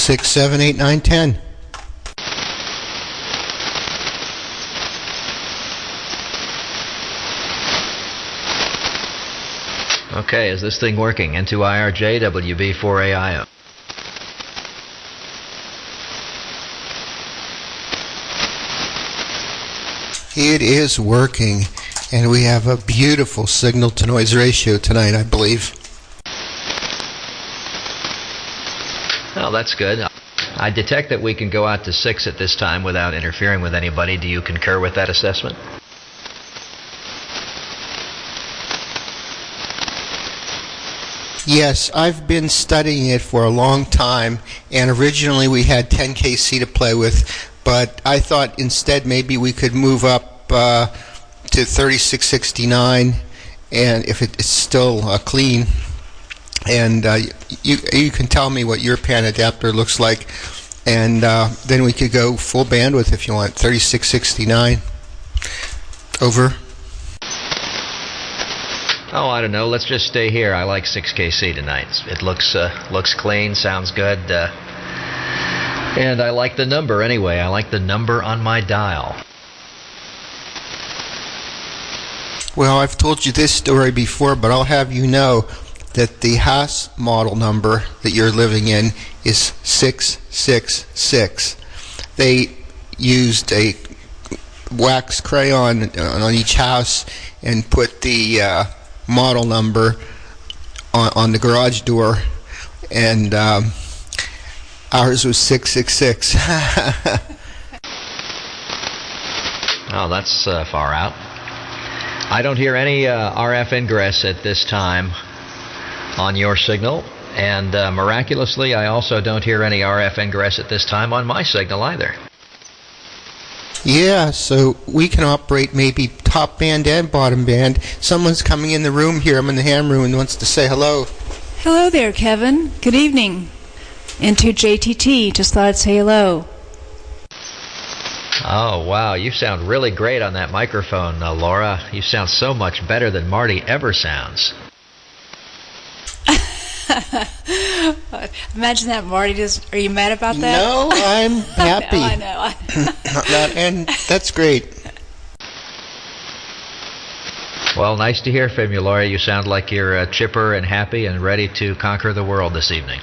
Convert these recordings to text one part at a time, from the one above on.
6, 7, 8, 9, 10. Okay, is this thing working? N2IRJ, WB4AIO. It is working, and we have a beautiful signal-to-noise ratio tonight, I believe. Oh, that's good. I detect that we can go out to 6 at this time without interfering with anybody. Do you concur with that assessment? Yes, I've been studying it for a long time, and originally we had 10 KC to play with, but I thought instead maybe we could move up to 3669, and if it's still clean, and you can tell me what your pan adapter looks like, and then we could go full bandwidth if you want, 3669. Over. Oh, I don't know. Let's just stay here. I like 6KC tonight. It looks clean, sounds good, and I like the number anyway. I like the number on my dial. Well, I've told you this story before, but I'll have you know that the house model number that you're living in is 666. They used a wax crayon on each house and put the model number on the garage door, and ours was 666. Oh, that's far out. I don't hear any RF ingress at this time on your signal, and miraculously I also don't hear any RF ingress at this time on my signal either. Yeah, so we can operate maybe top band and bottom band. Someone's coming in the room here. I'm in the ham room and wants to say hello. Hello there, Kevin. Good evening. Into JTT. Just thought I'd say hello. Oh, wow. You sound really great on that microphone, Laura. You sound so much better than Marty ever sounds. Imagine that, Marty. Are you mad about that? No, I'm happy. I know. And that's great. Well, nice to hear from you, Laura. You sound like you're chipper and happy and ready to conquer the world this evening.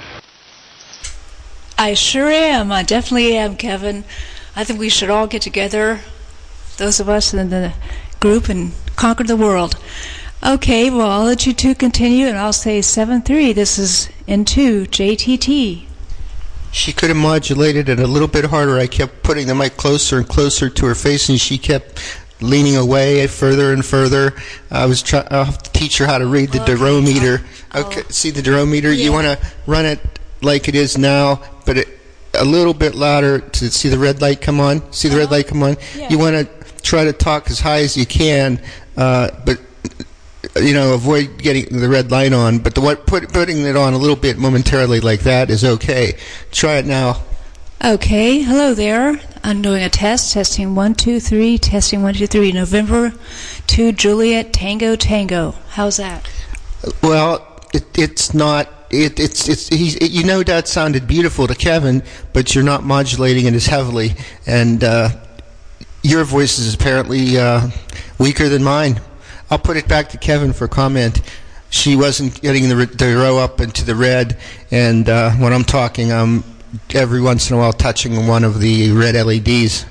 I sure am. I definitely am, Kevin. I think we should all get together, those of us in the group, and conquer the world. Okay, well, I'll let you two continue, and I'll say 7-3. This is N2 JTT. She could have modulated it a little bit harder. I kept putting the mic closer and closer to her face, and she kept leaning away further and further. I'll have to teach her how to read the durometer. Okay, see the durometer? Yeah. You want to run it like it is now, but a little bit louder to see the red light come on. See the red light come on? Yeah. You want to try to talk as high as you can, but avoid getting the red light on. But putting it on a little bit momentarily like that is okay. Try it now. Okay, hello there. I'm doing a test. Testing 1 2 3. Testing 1 2 3. November 2 Juliet Tango. How's that? Well, it's not. That sounded beautiful to Kevin, but you're not modulating it as heavily, and your voice is apparently weaker than mine. I'll put it back to Kevin for comment. She wasn't getting the row up into the red, and when I'm talking, I'm every once in a while touching one of the red LEDs.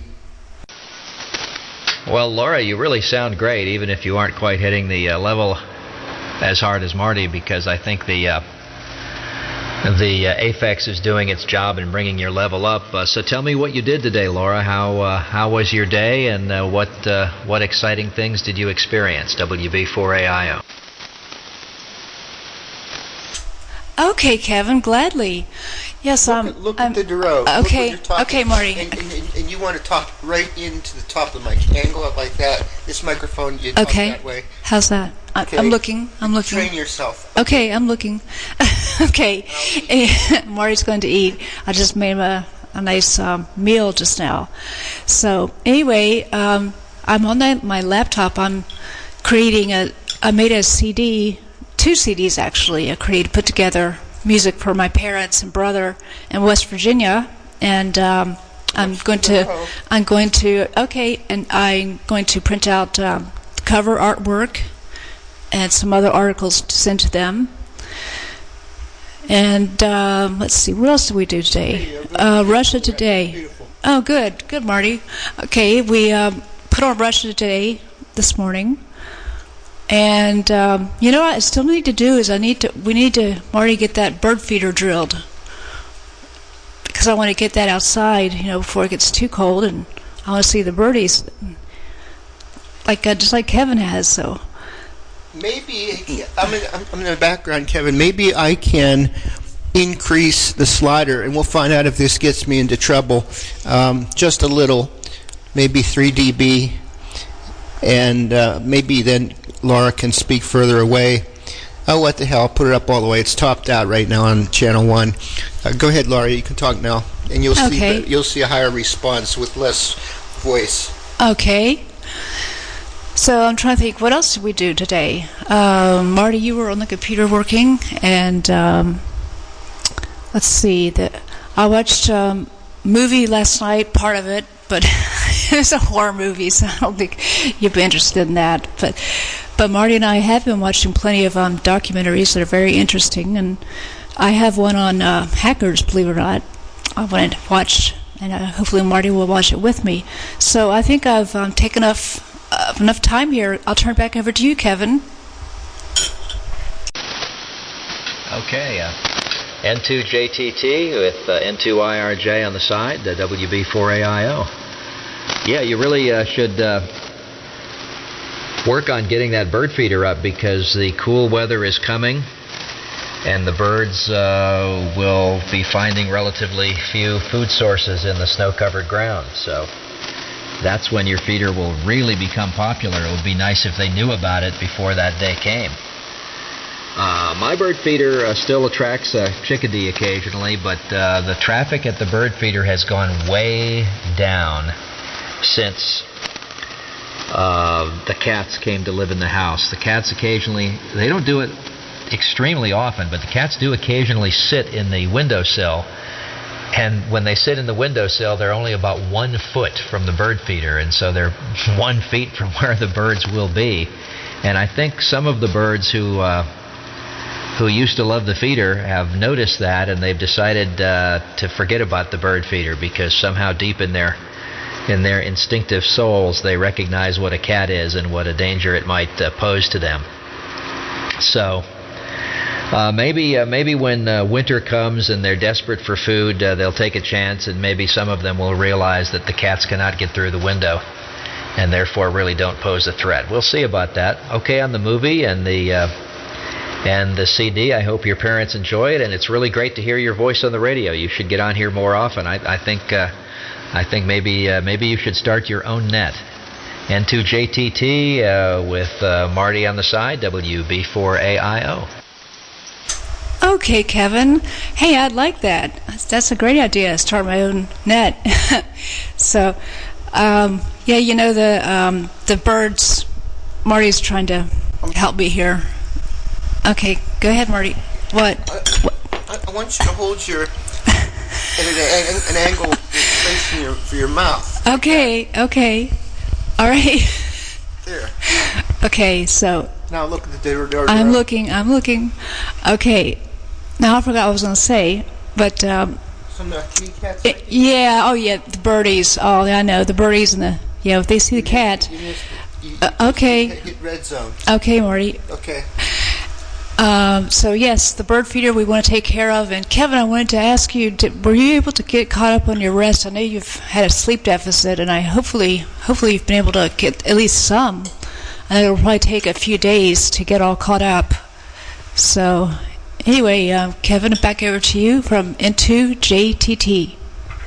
Well, Laura, you really sound great, even if you aren't quite hitting the level as hard as Marty, because I think the Aphex is doing its job in bringing your level up. So tell me what you did today, Laura. How was your day, and what exciting things did you experience? WB4AIO. Okay, Kevin, gladly. Yes, look at the Duro. Okay, okay, Marty. And you want to talk right into the top of the mic. Angle it like that. This microphone, you talk that way. How's that? Okay. I'm looking. Train yourself. Okay, I'm looking. Okay, Marty's going to eat. I just made a nice meal just now. So anyway, I'm on my laptop. I'm creating I made a CD, 2 CDs actually. I put together music for my parents and brother in West Virginia, and I'm going to print out cover artwork and some other articles to send to them. And let's see, what else did we do today? Russia Today. Beautiful. Oh, good, Marty. Okay, we put on Russia Today this morning, and you know what I still need to do is we need to Marty get that bird feeder drilled, because I want to get that outside, before it gets too cold, and I want to see the birdies, just like Kevin has. So. Maybe, I'm in the background, Kevin. Maybe I can increase the slider, and we'll find out if this gets me into trouble. Just a little, maybe 3 dB, and maybe then Laura can speak further away. Oh, what the hell, I'll put it up all the way. It's topped out right now on channel 1. Go ahead, Laura, you can talk now, and you'll see a higher response with less voice. Okay. So I'm trying to think, what else did we do today? Marty, you were on the computer working, and let's see. I watched a movie last night, part of it, but it was a horror movie, so I don't think you'd be interested in that. But Marty and I have been watching plenty of documentaries that are very interesting, and I have one on hackers, believe it or not. I wanted to watch, and hopefully Marty will watch it with me. So I think I've taken enough time here. I'll turn it back over to you, Kevin. Okay, N2JTT with N2IRJ on the side, WB4AIO. Yeah, you really should work on getting that bird feeder up, because the cool weather is coming, and the birds will be finding relatively few food sources in the snow-covered ground. So that's when your feeder will really become popular. It would be nice if they knew about it before that day came. My bird feeder still attracts chickadee occasionally, but the traffic at the bird feeder has gone way down since the cats came to live in the house. The cats occasionally, they don't do it extremely often, but the cats do occasionally sit in the windowsill. And when they sit in the windowsill, they're only about 1 foot from the bird feeder, and so they're 1 feet from where the birds will be. And I think some of the birds who used to love the feeder have noticed that, and they've decided to forget about the bird feeder, because somehow deep in their instinctive souls, they recognize what a cat is and what a danger it might pose to them. So maybe when winter comes and they're desperate for food, they'll take a chance, and maybe some of them will realize that the cats cannot get through the window and therefore really don't pose a threat. We'll see about that. Okay, on the movie and the CD, I hope your parents enjoy it, and it's really great to hear your voice on the radio. You should get on here more often. I think maybe you should start your own net. N2JTT with Marty on the side, WB4AIO. Okay, Kevin. Hey, I'd like that. That's a great idea, start my own net. So, the birds, Marty's trying to help me here. Okay, go ahead, Marty. What? I want you to hold your at an angle facing for your mouth. Okay. All right. There. Okay, so now look at the door. I'm looking. Okay. Now I forgot what I was going to say, but some kitty cats. The birdies. Oh, I know the birdies and the if they see the cat. Okay. Hit red zone. Okay, Marty. Okay. So yes, the bird feeder we want to take care of. And Kevin, I wanted to ask you: were you able to get caught up on your rest? I know you've had a sleep deficit, and hopefully you've been able to get at least some. And it'll probably take a few days to get all caught up. So anyway, Kevin, back over to you from N2JTT.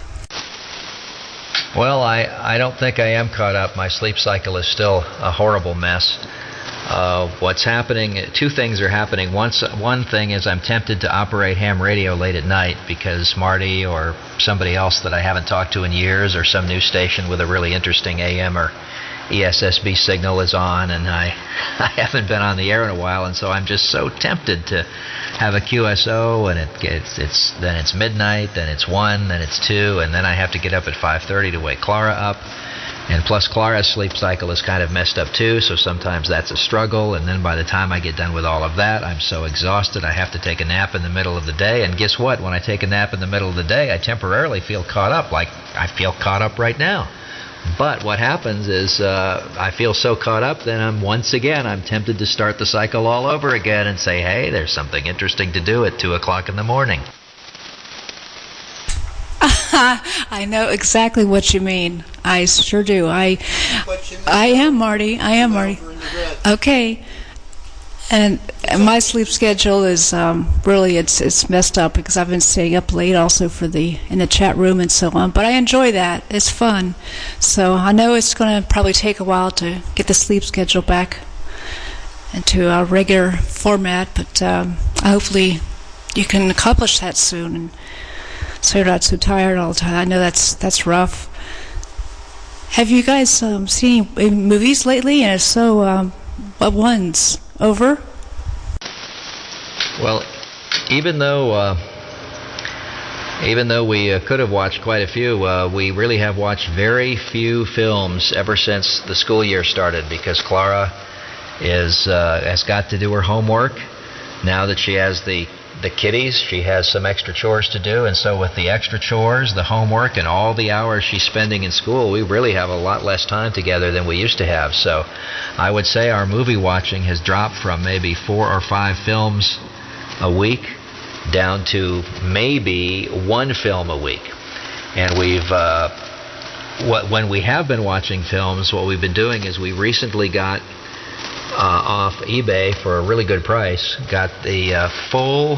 Well, I don't think I am caught up. My sleep cycle is still a horrible mess. What's happening, two things are happening. One thing is I'm tempted to operate ham radio late at night because Marty or somebody else that I haven't talked to in years, or some new station with a really interesting AM or ESSB signal is on, and I haven't been on the air in a while, and so I'm just so tempted to have a QSO, and then it's midnight, then it's 1, then it's 2, and then I have to get up at 5:30 to wake Clara up. And plus, Clara's sleep cycle is kind of messed up too, so sometimes that's a struggle. And then by the time I get done with all of that, I'm so exhausted I have to take a nap in the middle of the day. And guess what? When I take a nap in the middle of the day, I temporarily feel caught up, like I feel caught up right now. But what happens is I feel so caught up, then I'm tempted to start the cycle all over again and say, hey, there's something interesting to do at 2 o'clock in the morning. I know exactly what you mean. I sure do. I am Marty. Okay. And my sleep schedule is really it's messed up because I've been staying up late also in the chat room and so on. But I enjoy that. It's fun. So I know it's going to probably take a while to get the sleep schedule back into a regular format. But hopefully you can accomplish that soon, and so you're not so tired all the time. I know that's rough. Have you guys seen any movies lately? And if so, what ones? Over? Well, even though we could have watched quite a few, we really have watched very few films ever since the school year started, because Clara has got to do her homework. Now that she has the kiddies, she has some extra chores to do, and so with the extra chores, the homework, and all the hours she's spending in school, we really have a lot less time together than we used to have. So I would say our movie watching has dropped from maybe 4 or 5 films a week down to maybe 1 film a week. And when we have been watching films, what we've been doing is we recently got off eBay for a really good price, got the full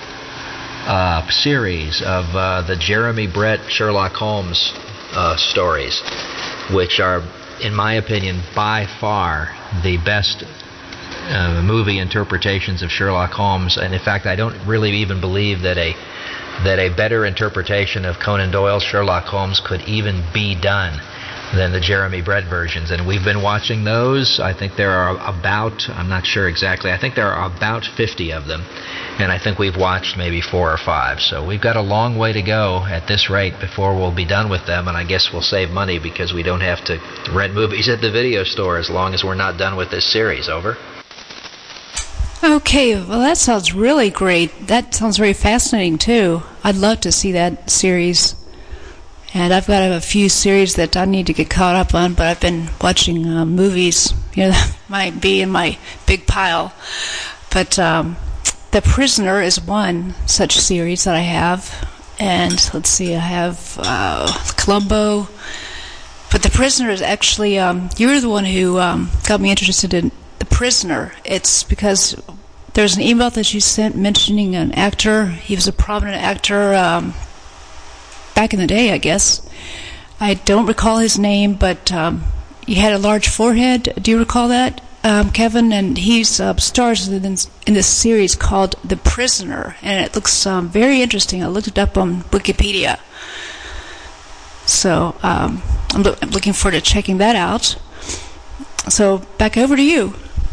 series of the Jeremy Brett Sherlock Holmes stories, which are, in my opinion, by far the best movie interpretations of Sherlock Holmes. And in fact, I don't really even believe that a better interpretation of Conan Doyle's Sherlock Holmes could even be done than the Jeremy Brett versions. And we've been watching those. I think there are I'm not sure exactly, I think there are about 50 of them. And I think we've watched maybe 4 or 5. So we've got a long way to go at this rate before we'll be done with them. And I guess we'll save money because we don't have to rent movies at the video store as long as we're not done with this series. Over. Okay, well that sounds really great. That sounds very fascinating too. I'd love to see that series. And I've got a few series that I need to get caught up on, but I've been watching movies. That might be in my big pile. But The Prisoner is one such series that I have. And let's see, I have Columbo. But The Prisoner is actually, you're the one who got me interested in The Prisoner. It's because there's an email that you sent mentioning an actor. He was a prominent actor back in the day, I guess. I don't recall his name, but he had a large forehead. Do you recall that, Kevin? And he stars in this series called The Prisoner, and it looks very interesting. I looked it up on Wikipedia. So I'm looking forward to checking that out. So back over to you.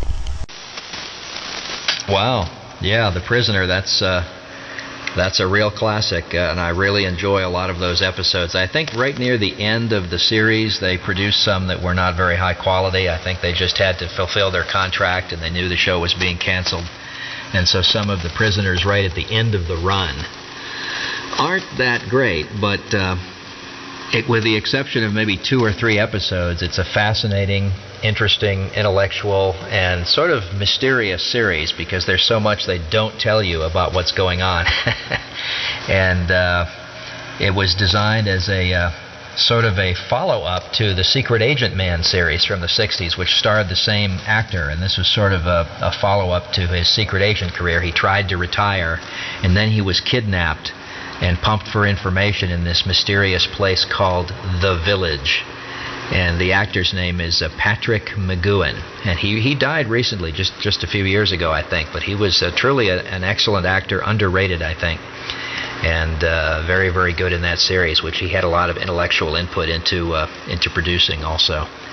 Wow. Yeah, The Prisoner, that's a real classic, and I really enjoy a lot of those episodes. I think right near the end of the series, they produced some that were not very high quality. I think they just had to fulfill their contract, and they knew the show was being canceled. And so some of the prisoners right at the end of the run aren't that great, but with the exception of maybe 2 or 3 episodes, it's a fascinating, interesting, intellectual, and sort of mysterious series because there's so much they don't tell you about what's going on. And it was designed as a sort of a follow-up to the Secret Agent Man series from the 60s, which starred the same actor, and this was sort of a follow-up to his secret agent career. He tried to retire, and then he was kidnapped and pumped for information in this mysterious place called The Village. And the actor's name is Patrick McGoohan. And he died recently, just a few years ago, I think. But he was truly an excellent actor, underrated, I think. And very, very good in that series, which he had a lot of intellectual input into producing also.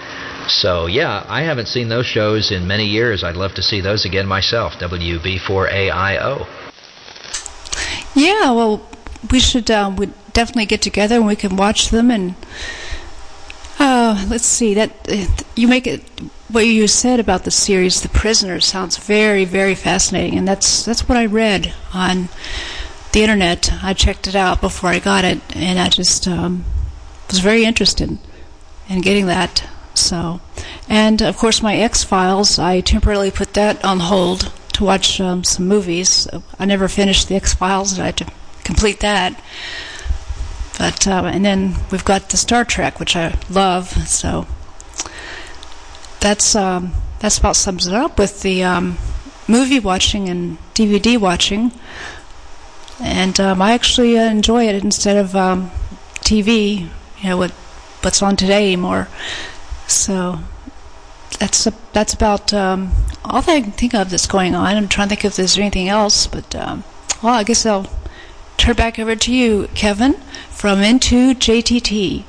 So, yeah, I haven't seen those shows in many years. I'd love to see those again myself, WB4AIO. Yeah, well, we should we'd definitely get together and we can watch them. And let's see, that you make it. What you said about the series, The Prisoner, sounds very, very fascinating, and that's what I read on the internet. I checked it out before I got it, and I just was very interested in getting that. So, and of course, my X-Files, I temporarily put that on hold to watch some movies. I never finished the X-Files, and I had to complete that. But and then we've got the Star Trek, which I love. So that's about sums it up with the movie watching and DVD watching. And I actually enjoy it instead of TV. What's on today anymore. So that's about all that I can think of that's going on. I'm trying to think if there's anything else, but well, I guess I'll turn back over to you, Kevin, from Into JTT.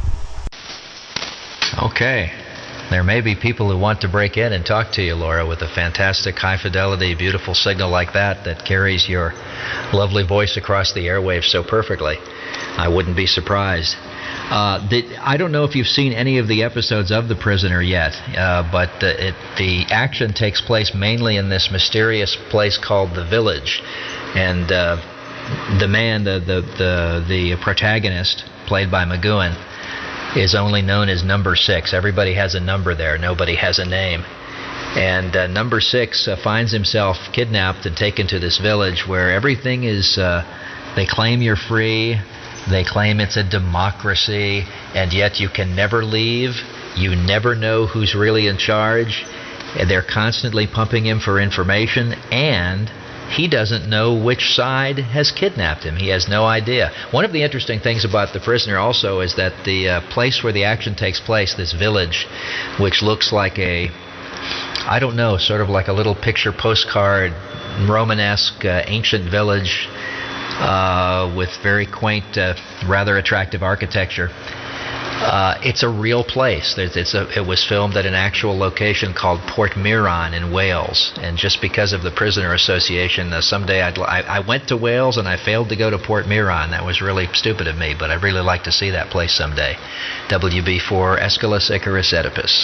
Okay. There may be people who want to break in and talk to you, Laura, with a fantastic, high-fidelity, beautiful signal like that carries your lovely voice across the airwaves so perfectly. I wouldn't be surprised. I don't know if you've seen any of the episodes of The Prisoner yet, but the action takes place mainly in this mysterious place called The Village. And the man, the protagonist, played by McGowan, is only known as Number 6. Everybody has a number there. Nobody has a name. And Number 6 finds himself kidnapped and taken to this village where everything is, they claim you're free, they claim it's a democracy, and yet you can never leave. You never know who's really in charge. And they're constantly pumping him for information, and he doesn't know which side has kidnapped him. He has no idea. One of the interesting things about The Prisoner also is that the place where the action takes place, this village, which looks like sort of like a little picture postcard, Romanesque, ancient village with very quaint, rather attractive architecture. It's a real place. It was filmed at an actual location called Portmeirion in Wales, and just because of the Prisoner Association, someday I went to Wales and I failed to go to Portmeirion. That was really stupid of me, but I'd really like to see that place someday. WB4 Aeschylus, Icarus, Oedipus.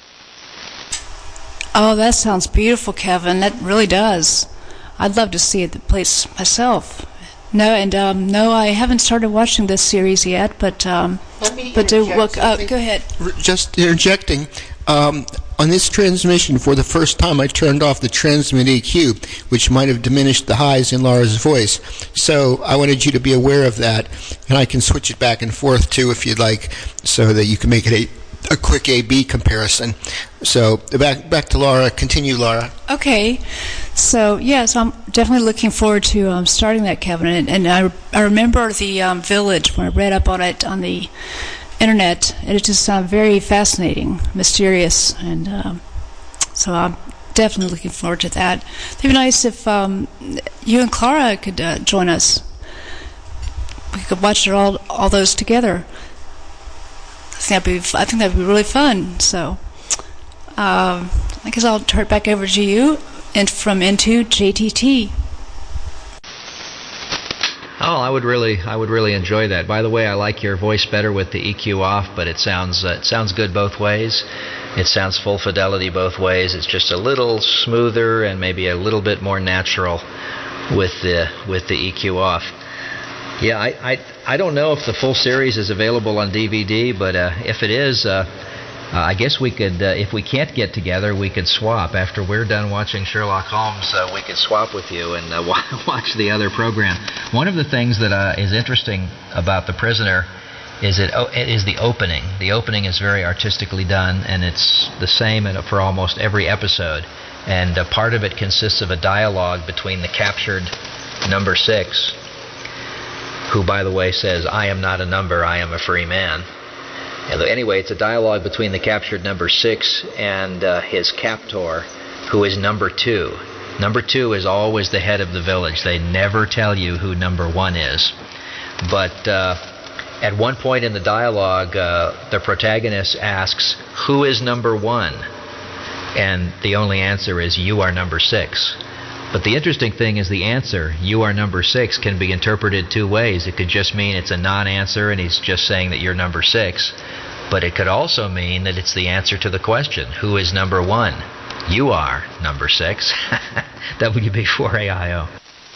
Oh, that sounds beautiful, Kevin. That really does. I'd love to see the place myself. No, I haven't started watching this series yet, but go ahead. Just interjecting. On this transmission, for the first time, I turned off the transmit EQ, which might have diminished the highs in Laura's voice. So I wanted you to be aware of that, and I can switch it back and forth too, if you'd like, so that you can make it a quick A/B comparison. So back to Laura. Continue, Laura. Okay. So I'm definitely looking forward to starting that, Kevin. And I remember the village when I read up on it on the internet. It just sounded very fascinating, mysterious, and so I'm definitely looking forward to that. It'd be nice if you and Clara could join us. We could watch all those together. I think that'd be really fun. So I guess I'll turn it back over to you and from Into JTT. Oh, I would really enjoy that. By the way, I like your voice better with the EQ off, but it sounds good both ways. It sounds full fidelity both ways. It's just a little smoother and maybe a little bit more natural with the EQ off. Yeah, I don't know if the full series is available on DVD, but if it is, I guess we could, if we can't get together, we could swap. After we're done watching Sherlock Holmes, we could swap with you and watch the other program. One of the things that is interesting about The Prisoner is it is the opening. The opening is very artistically done, and it's the same for almost every episode. And part of it consists of a dialogue between the captured Number 6, who, by the way, says, "I am not a number, I am a free man." And anyway, it's a dialogue between the captured Number 6 and his captor, who is Number 2. Number 2 is always the head of the village. They never tell you who Number 1 is. But at one point in the dialogue, the protagonist asks, "Who is number one?" And the only answer is, "You are number 6." But the interesting thing is the answer, "You are number 6," can be interpreted two ways. It could just mean it's a non-answer and he's just saying that you're number 6. But it could also mean that it's the answer to the question, "Who is number 1?" You are number 6. WB4AIO.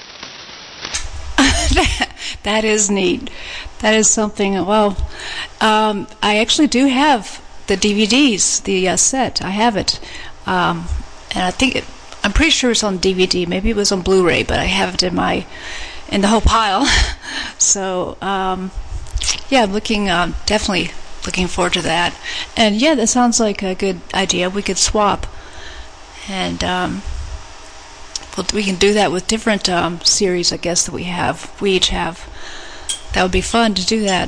That is neat. That is something. Well, I actually do have the DVDs, the set. I have it, and I'm pretty sure it's on DVD. Maybe it was on Blu-ray, but I have it in the whole pile. So yeah, I'm definitely looking forward to that. And yeah, that sounds like a good idea. We could swap, and we can do that with different series, I guess, that we each have. That would be fun to do that.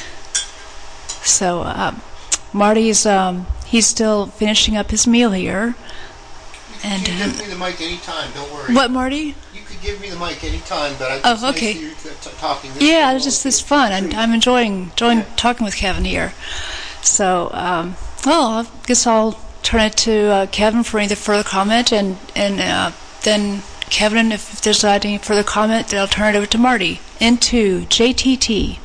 So Marty's he's still finishing up his meal here. You can give me the mic anytime, don't worry. What, Marty? You could give me the mic anytime, but okay. Nice talking. Yeah, it's fun. I'm enjoying talking with Kevin here. So, I guess I'll turn it to Kevin for any further comment, and then Kevin, if there's any further comment, then I'll turn it over to Marty. Into JTT.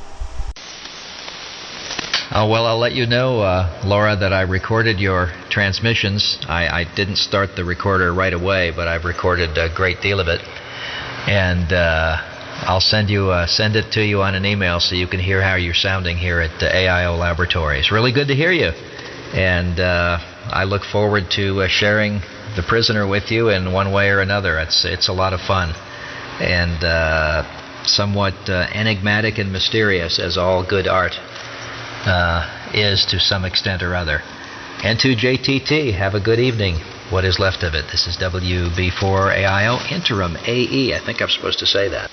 Oh, well, I'll let you know, Laura, that I recorded your transmissions. I didn't start the recorder right away, but I've recorded a great deal of it. And I'll send it to you on an email so you can hear how you're sounding here at AIO Laboratories. Really good to hear you. And I look forward to sharing The Prisoner with you in one way or another. It's a lot of fun. And somewhat enigmatic and mysterious, as all good art is to some extent or other. And to JTT, have a good evening. What is left of it. This is WB4AIO Interim AE. I think I'm supposed to say that.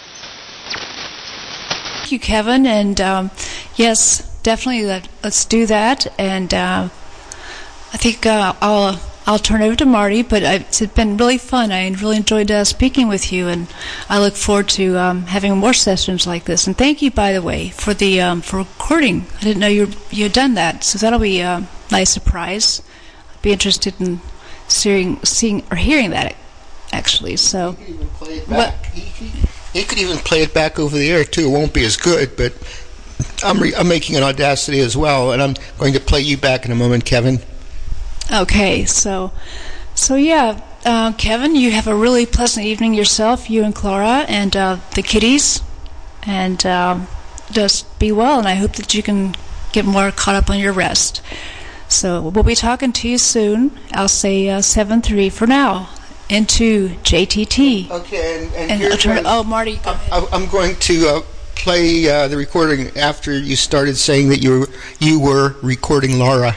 Thank you, Kevin. And yes, definitely let's do that. And I think I'll turn it over to Marty, but it's been really fun. I really enjoyed speaking with you, and I look forward to having more sessions like this. And thank you, by the way, for the for recording. I didn't know you had done that, so that'll be a nice surprise. I'd be interested in seeing or hearing that, actually. So he could even play it back. He could even play it back over the air too. It won't be as good, but I'm making an Audacity as well, and I'm going to play you back in a moment, Kevin. Okay, so yeah, Kevin, you have a really pleasant evening yourself, you and Clara, and the kiddies, and just be well, and I hope that you can get more caught up on your rest. So we'll be talking to you soon. I'll say 7-3 for now. Into JTT. Okay, and here's Marty, go ahead. I'm going to play the recording after you started saying that you were recording Laura.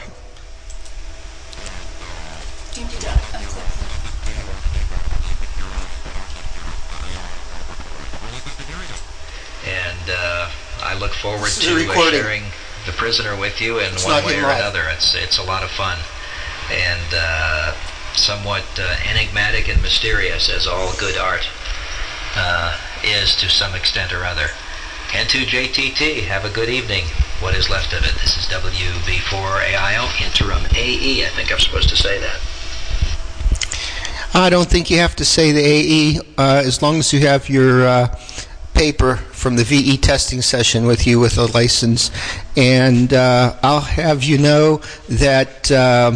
And I look forward to sharing The Prisoner with you in one way or another. It's a lot of fun. And somewhat enigmatic and mysterious, as all good art is to some extent or other. And to JTT, have a good evening. What is left of it. This is WB4AIO Interim AE. I think I'm supposed to say that. I don't think you have to say the AE as long as you have your paper from the VE testing session with you with a license. And I'll have you know that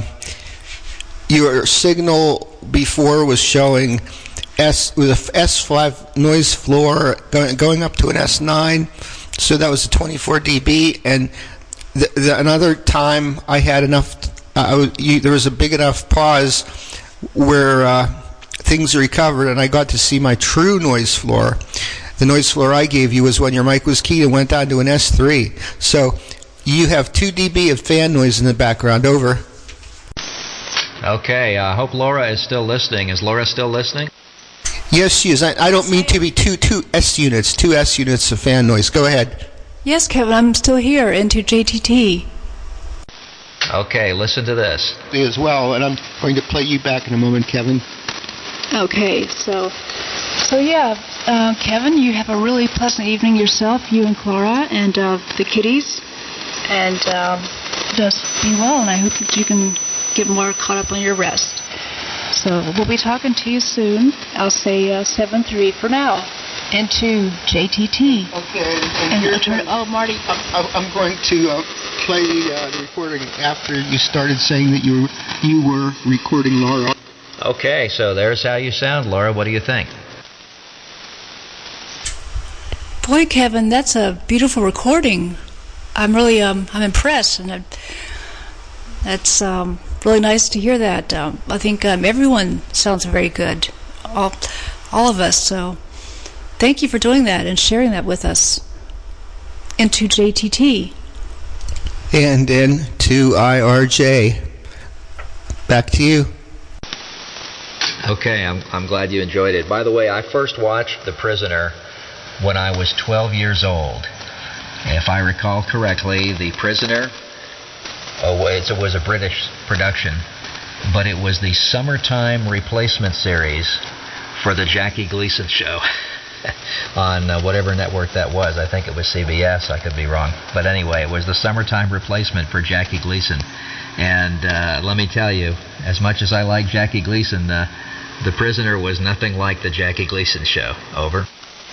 your signal before was showing with a S5 noise floor going up to an S9, so that was a 24 dB. And another time I had enough, there was a big enough pause where things recovered, and I got to see my true noise floor. The noise floor I gave you was when your mic was keyed and went down to an S3. So you have 2 dB of fan noise in the background. Over. Okay, I hope Laura is still listening. Is Laura still listening? Yes, she is. I don't mean to be two S units of fan noise. Go ahead. Yes, Kevin, I'm still here. Into JTT. Okay, listen to this. As well, and I'm going to play you back in a moment, Kevin. Okay, so So yeah, Kevin, you have a really pleasant evening yourself, you and Clara, and the kiddies, and just be well. And I hope that you can get more caught up on your rest. So we'll be talking to you soon. I'll say 7-3 for now. Into JTT. Okay. Marty. I'm going to play the recording after you started saying that you were recording Laura. Okay, so there's how you sound, Laura. What do you think? Boy, Kevin, that's a beautiful recording. I'm really I'm impressed, and that's really nice to hear that. I think everyone sounds very good, all of us. So thank you for doing that and sharing that with us. Into JTT. And into IRJ. Back to you. Okay, I'm glad you enjoyed it. By the way, I first watched The Prisoner when I was 12 years old. If I recall correctly, The Prisoner, it was a British production, but it was the summertime replacement series for the Jackie Gleason show on whatever network that was. I think it was CBS. I could be wrong. But anyway, it was the summertime replacement for Jackie Gleason. And let me tell you, as much as I like Jackie Gleason, The Prisoner was nothing like the Jackie Gleason show. Over.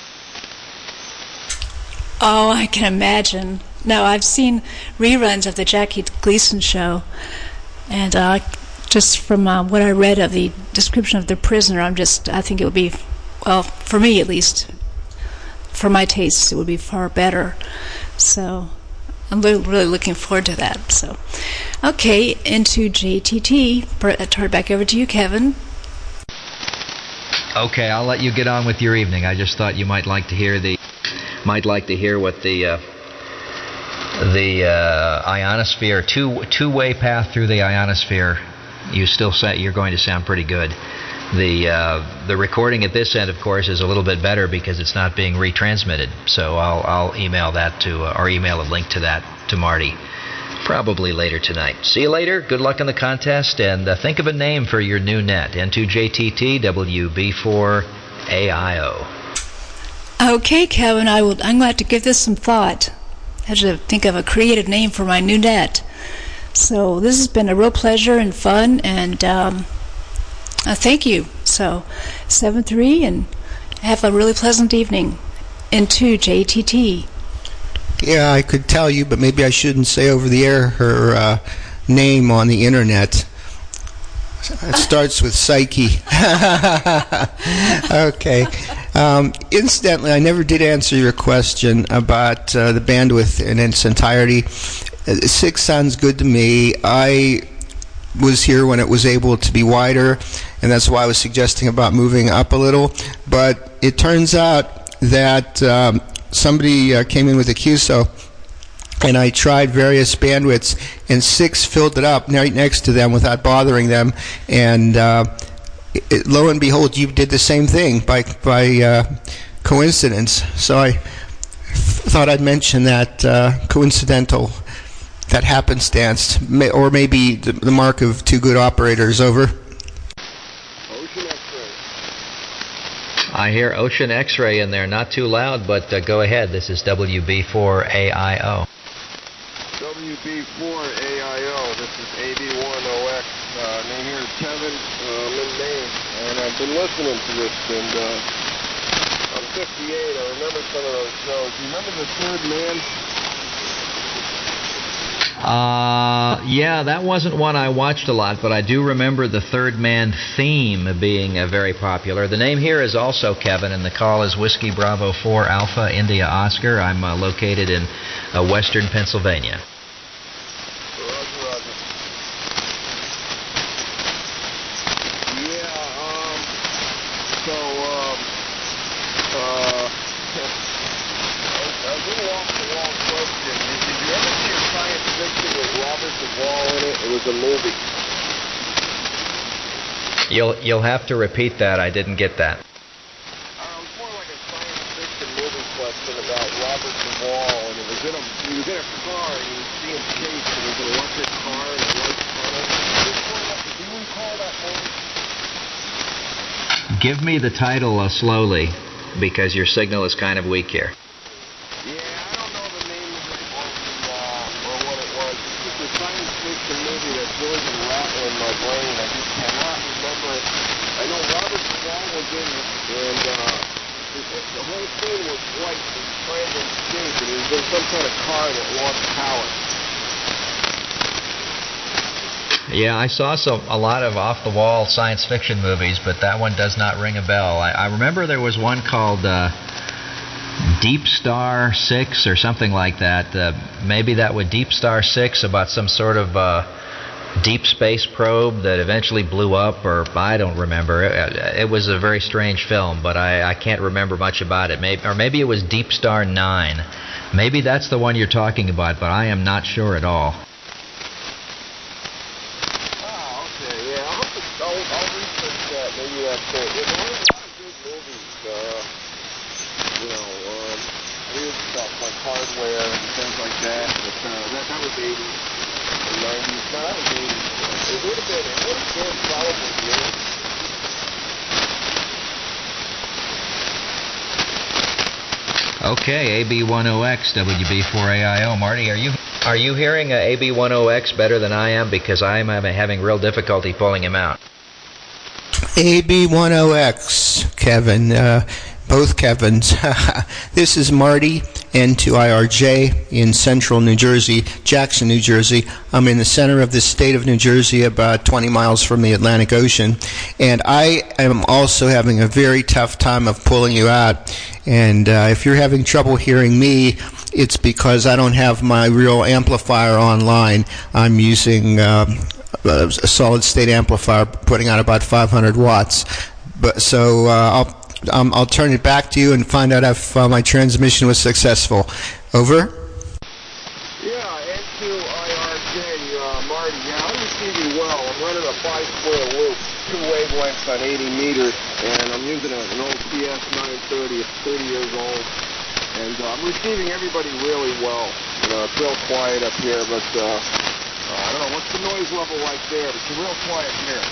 Oh, I can imagine. No, I've seen reruns of the Jackie Gleason show, and just from what I read of the description of The Prisoner, I think it would be, well, for me at least, for my tastes, it would be far better. So I'm really looking forward to that. So, okay, into JTT. Turn it back over to you, Kevin. Okay, I'll let you get on with your evening. I just thought you might like to hear what the ionosphere, two-way path through the ionosphere. You're going to sound pretty good. The recording at this end, of course, is a little bit better because it's not being retransmitted. So I'll email that or email a link to that to Marty, probably later tonight. See you later. Good luck in the contest, and think of a name for your new net. N2JTT WB4AIO. Okay, Kevin, I'm going to have to give this some thought. I have to think of a creative name for my new net. So this has been a real pleasure and fun, and thank you. So 7-3, and have a really pleasant evening. Into JTT. Yeah, I could tell you, but maybe I shouldn't say over the air her name on the internet. It starts with Psyche. Okay. Incidentally, I never did answer your question about the bandwidth in its entirety. 6 sounds good to me. I was here when it was able to be wider, and that's why I was suggesting about moving up a little. But it turns out that somebody came in with a QSO, and I tried various bandwidths, and 6 filled it up right next to them without bothering them. And lo and behold, you did the same thing by coincidence. So I thought I'd mention that coincidental, that happenstance, or maybe the mark of 2 good operators. Over. Ocean X-ray. I hear Ocean X-ray in there. Not too loud, but go ahead. This is WB4AIO. WB4AIO. This is AB1OX. Name here is Kevin. I'm in Maine, and I've been listening to this, and I'm 58. I remember some of those shows. You remember The Third Man? Yeah, that wasn't one I watched a lot, but I do remember the Third Man theme being very popular. The name here is also Kevin, and the call is Whiskey Bravo 4 Alpha India Oscar. I'm located in western Pennsylvania. Roger, roger. Yeah, so, a little off-the-wall question. Did you ever see a science fiction with Robert Duvall in it? It was a movie. You'll have to repeat that. I didn't get that. It was more like a science fiction movie question about Robert Duvall, and he was in a car, and you would see him chase, and it was an electric car and a white tunnel. Do you recall that movie? Give me the title slowly, because your signal is kind of weak here. Yeah, I don't know the name of it or what it was. It's just a science fiction movie that's really been rattling my brain. I just cannot remember it. I know Robert Duvall was in it, and the whole thing was white and trying to escape, and it was in some kind of car that lost power. Yeah, I saw a lot of off-the-wall science fiction movies, but that one does not ring a bell. I remember there was one called Deep Star 6 or something like that. Maybe that was Deep Star 6, about some sort of deep space probe that eventually blew up, or I don't remember. It was a very strange film, but I can't remember much about it. Maybe it was Deep Star 9. Maybe that's the one you're talking about, but I am not sure at all. I'll research that. Maybe that's it. There's a lot of good movies. Weird stuff like Hardware and things like that. But that was 80s or 90s. No, that was 80s. It would have been probably the 80s. Okay, AB10X, WB4AIO. Marty, are you hearing AB10X better than I am? Because I am having real difficulty pulling him out. AB10X, Kevin, both Kevins. This is Marty, N2IRJ, in central New Jersey, Jackson, New Jersey. I'm in the center of the state of New Jersey, about 20 miles from the Atlantic Ocean, and I am also having a very tough time of pulling you out. And if you're having trouble hearing me, it's because I don't have my real amplifier online. I'm using a solid-state amplifier, putting out about 500 watts. So I'll turn it back to you and find out if my transmission was successful. Over. Yeah, N2IRJ, Marty. Yeah, I'm receiving well. I'm running a 5-square loop, 2 wavelengths on 80 meters, and I'm using an old CS930. It's 30 years old, and I'm receiving everybody really well. It's real quiet up here, but I don't know what's the noise level like there, but it's real quiet here.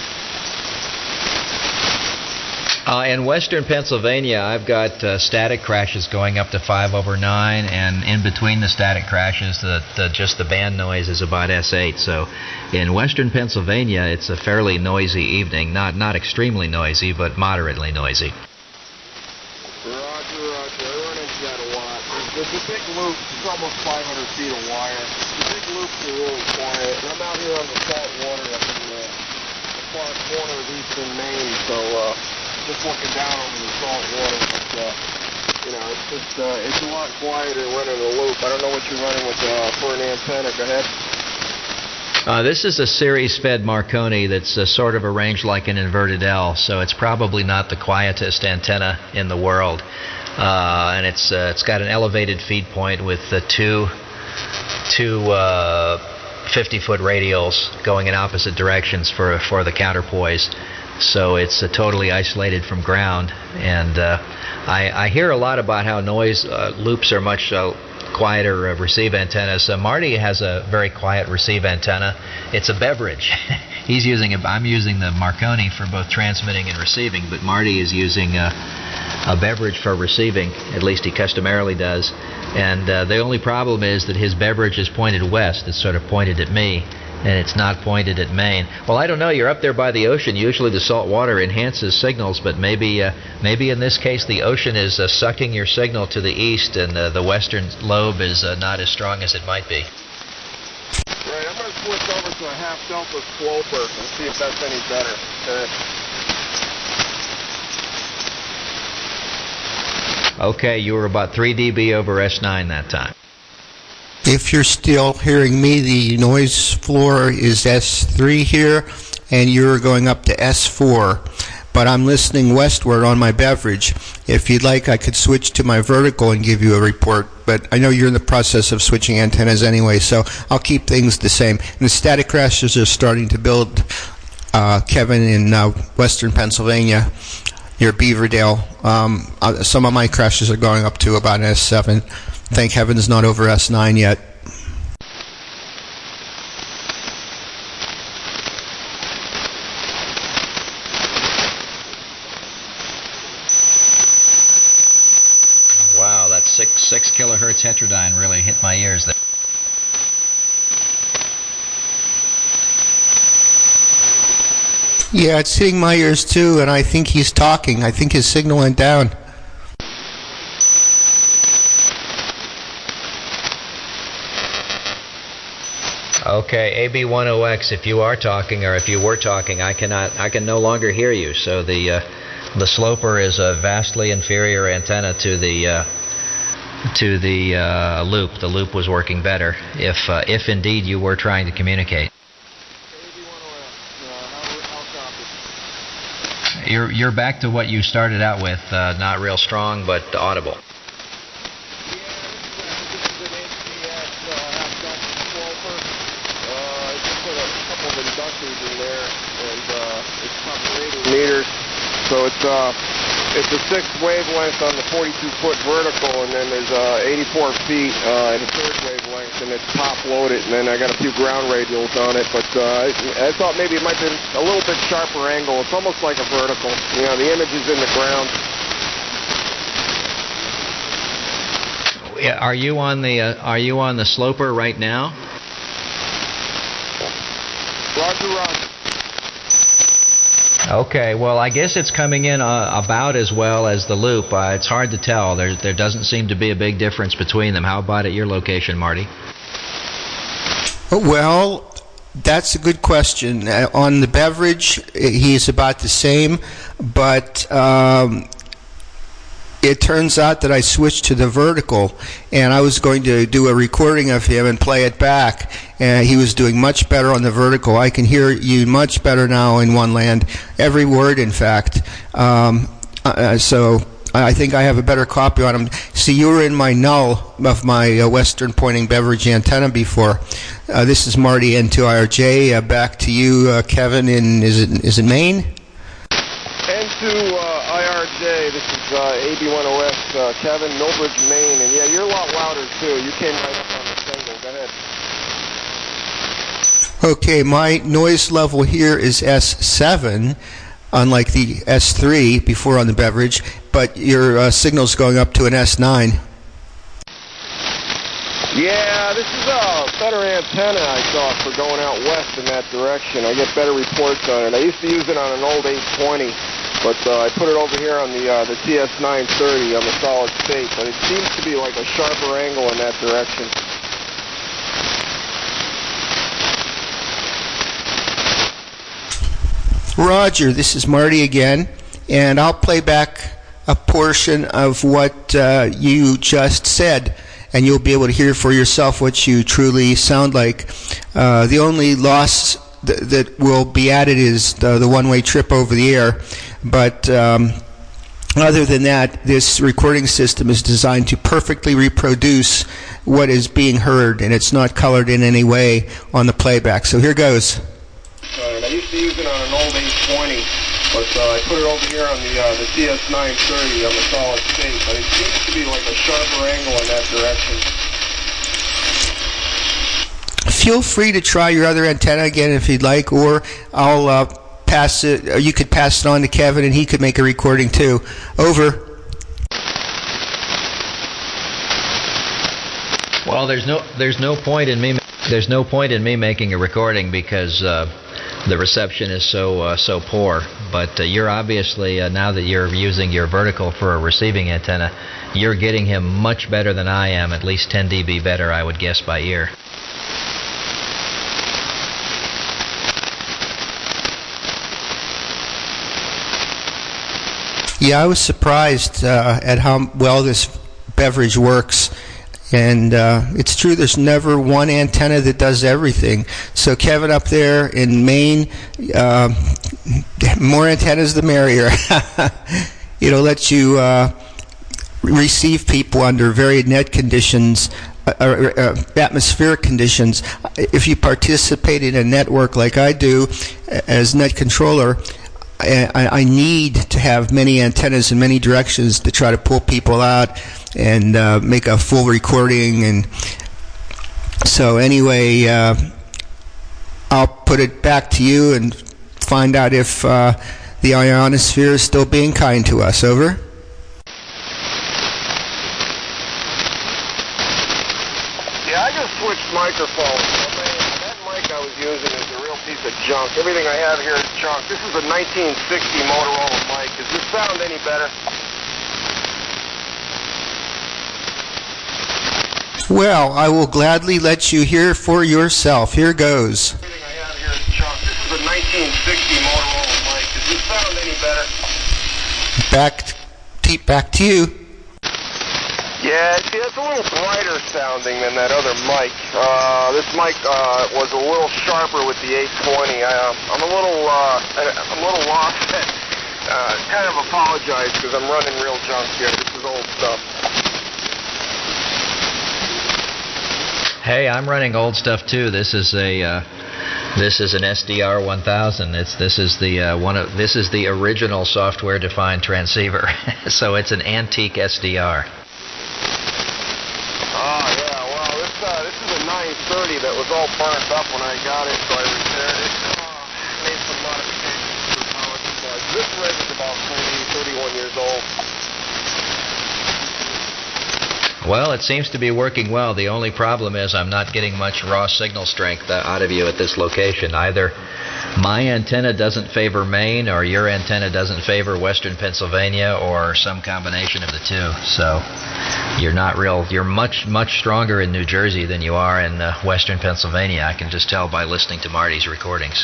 In western Pennsylvania, I've got static crashes going up to 5/9, and in between the static crashes, just the band noise is about S8. So in western Pennsylvania, it's a fairly noisy evening. Not extremely noisy, but moderately noisy. Roger. I run into that a lot. The big loop is almost 500 feet of wire. The big loops are really quiet. And I'm out here on the salt water up in the far corner of eastern Maine, so just looking down over the salt water. But, it's a lot quieter running a loop. I don't know what you're running with for an antenna. Go ahead. This is a series-fed Marconi that's sort of arranged like an inverted L, so it's probably not the quietest antenna in the world. And it's got an elevated feed point with two 50-foot radials going in opposite directions for the counterpoise. So it's totally isolated from ground. And I hear a lot about how noise loops are much quieter receive antennas. Marty has a very quiet receive antenna. It's a beverage. I'm using the Marconi for both transmitting and receiving, but Marty is using a beverage for receiving. At least he customarily does. And the only problem is that his beverage is pointed west. It's sort of pointed at me, and it's not pointed at Maine. Well, I don't know. You're up there by the ocean. Usually the salt water enhances signals, but maybe in this case the ocean is sucking your signal to the east, and the western lobe is not as strong as it might be. Right, I'm going to switch over to a half delta sloper and see if that's any better. Okay, you were about 3 dB over S9 that time. If you're still hearing me, the noise floor is S3 here, and you're going up to S4. But I'm listening westward on my beverage. If you'd like, I could switch to my vertical and give you a report. But I know you're in the process of switching antennas anyway, so I'll keep things the same. And the static crashes are starting to build, Kevin, in western Pennsylvania, near Beaverdale. Some of my crashes are going up to about S7. Thank heaven it's not over S9 yet. 6 kilohertz heterodyne really hit my ears there. Yeah, it's hitting my ears too, and I think he's talking. I think his signal went down. Okay, AB10X, if you are talking, or if you were talking, I can no longer hear you. So the Sloper is a vastly inferior antenna to the loop. The loop was working better, if indeed you were trying to communicate. You're back to what you started out with, not real strong, but audible. Meters, so it's a 6th wavelength on the 42-foot vertical, and then there's 84 feet in a 3rd wavelength, and it's top loaded, and then I got a few ground radials on it, but I thought maybe it might be a little bit sharper angle. It's almost like a vertical. You know, the image is in the ground. Yeah, are you on the Sloper right now? Roger, roger. Okay, well, I guess it's coming in about as well as the loop. It's hard to tell. There doesn't seem to be a big difference between them. How about at your location, Marty? Well, that's a good question. On the Beverage, he's about the same, but it turns out that I switched to the vertical, and I was going to do a recording of him and play it back, and he was doing much better on the vertical. I can hear you much better now in One Land, every word, in fact. So I think I have a better copy on him. See, you were in my null of my western pointing Beverage antenna before. This is Marty N2IRJ. Back to you, Kevin, is it Maine? N2IRJ, this is AB10X, Kevin, Millbridge, Maine, and yeah, you're a lot louder too. You came right up on the single. Go ahead. Okay, my noise level here is S7, unlike the S3 before on the Beverage, but your signal's going up to an S9. Yeah, this is a better antenna, I thought, for going out west in that direction. I get better reports on it. I used to use it on an old 820, but I put it over here on the TS930 on the solid state, but it seems to be like a sharper angle in that direction. Roger, this is Marty again, and I'll play back a portion of what you just said, and you'll be able to hear for yourself what you truly sound like. The only loss that will be added is the one-way trip over the air, but other than that, this recording system is designed to perfectly reproduce what is being heard, and it's not colored in any way on the playback. So here goes. I used to use it on an old 820, but I put it over here on the TS930 on the solid state, but it seems to be like a sharper angle in that direction. Feel free to try your other antenna again if you'd like, or I'll pass it, or you could pass it on to Kevin and he could make a recording too. Over. Well, there's no point in me making a recording because the reception is so poor. But you're obviously now that you're using your vertical for a receiving antenna, you're getting him much better than I am, at least 10 dB better, I would guess, by ear. Yeah, I was surprised at how well this Beverage works. And it's true, there's never one antenna that does everything. So Kevin up there in Maine, more antennas the merrier. It'll let you receive people under varied net conditions, atmospheric conditions. If you participate in a network like I do as net controller, I need to have many antennas in many directions to try to pull people out and make a full recording. And so anyway, I'll put it back to you and find out if the ionosphere is still being kind to us. Over. switched microphones. That mic I was using is a real piece of junk. Everything I have here is junk. This is a 1960 Motorola mic. Does this sound any better? Well, I will gladly let you hear for yourself. Here goes. Everything I have here is junk. This is a 1960 Motorola mic. Does this sound any better? Back to you. Yeah, see, it's a little brighter sounding than that other mic. This mic was a little sharper with the 820. I'm a little lost. Kind of apologize because I'm running real junk here. This is old stuff. Hey, I'm running old stuff too. This is an SDR 1000. This is the original software-defined transceiver. So it's an antique SDR. Oh yeah, well this is a 930 that was all burnt up when I got it, so I repaired it. Made some modifications to the power supply. This rig is about 31 years old. Well, it seems to be working well. The only problem is I'm not getting much raw signal strength out of you at this location. Either my antenna doesn't favor Maine, or your antenna doesn't favor Western Pennsylvania, or some combination of the two. So you're much stronger in New Jersey than you are in Western Pennsylvania. I can just tell by listening to Marty's recordings.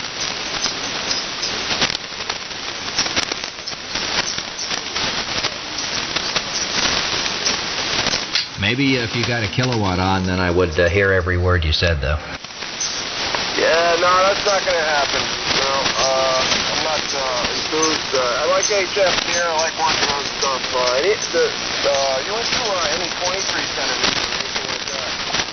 Maybe if you got a kilowatt on, then I would hear every word you said, though. Yeah, no, that's not going to happen. I'm not enthused. I like HF here. I like watching other stuff. You went to any 23 centimeters or anything like that?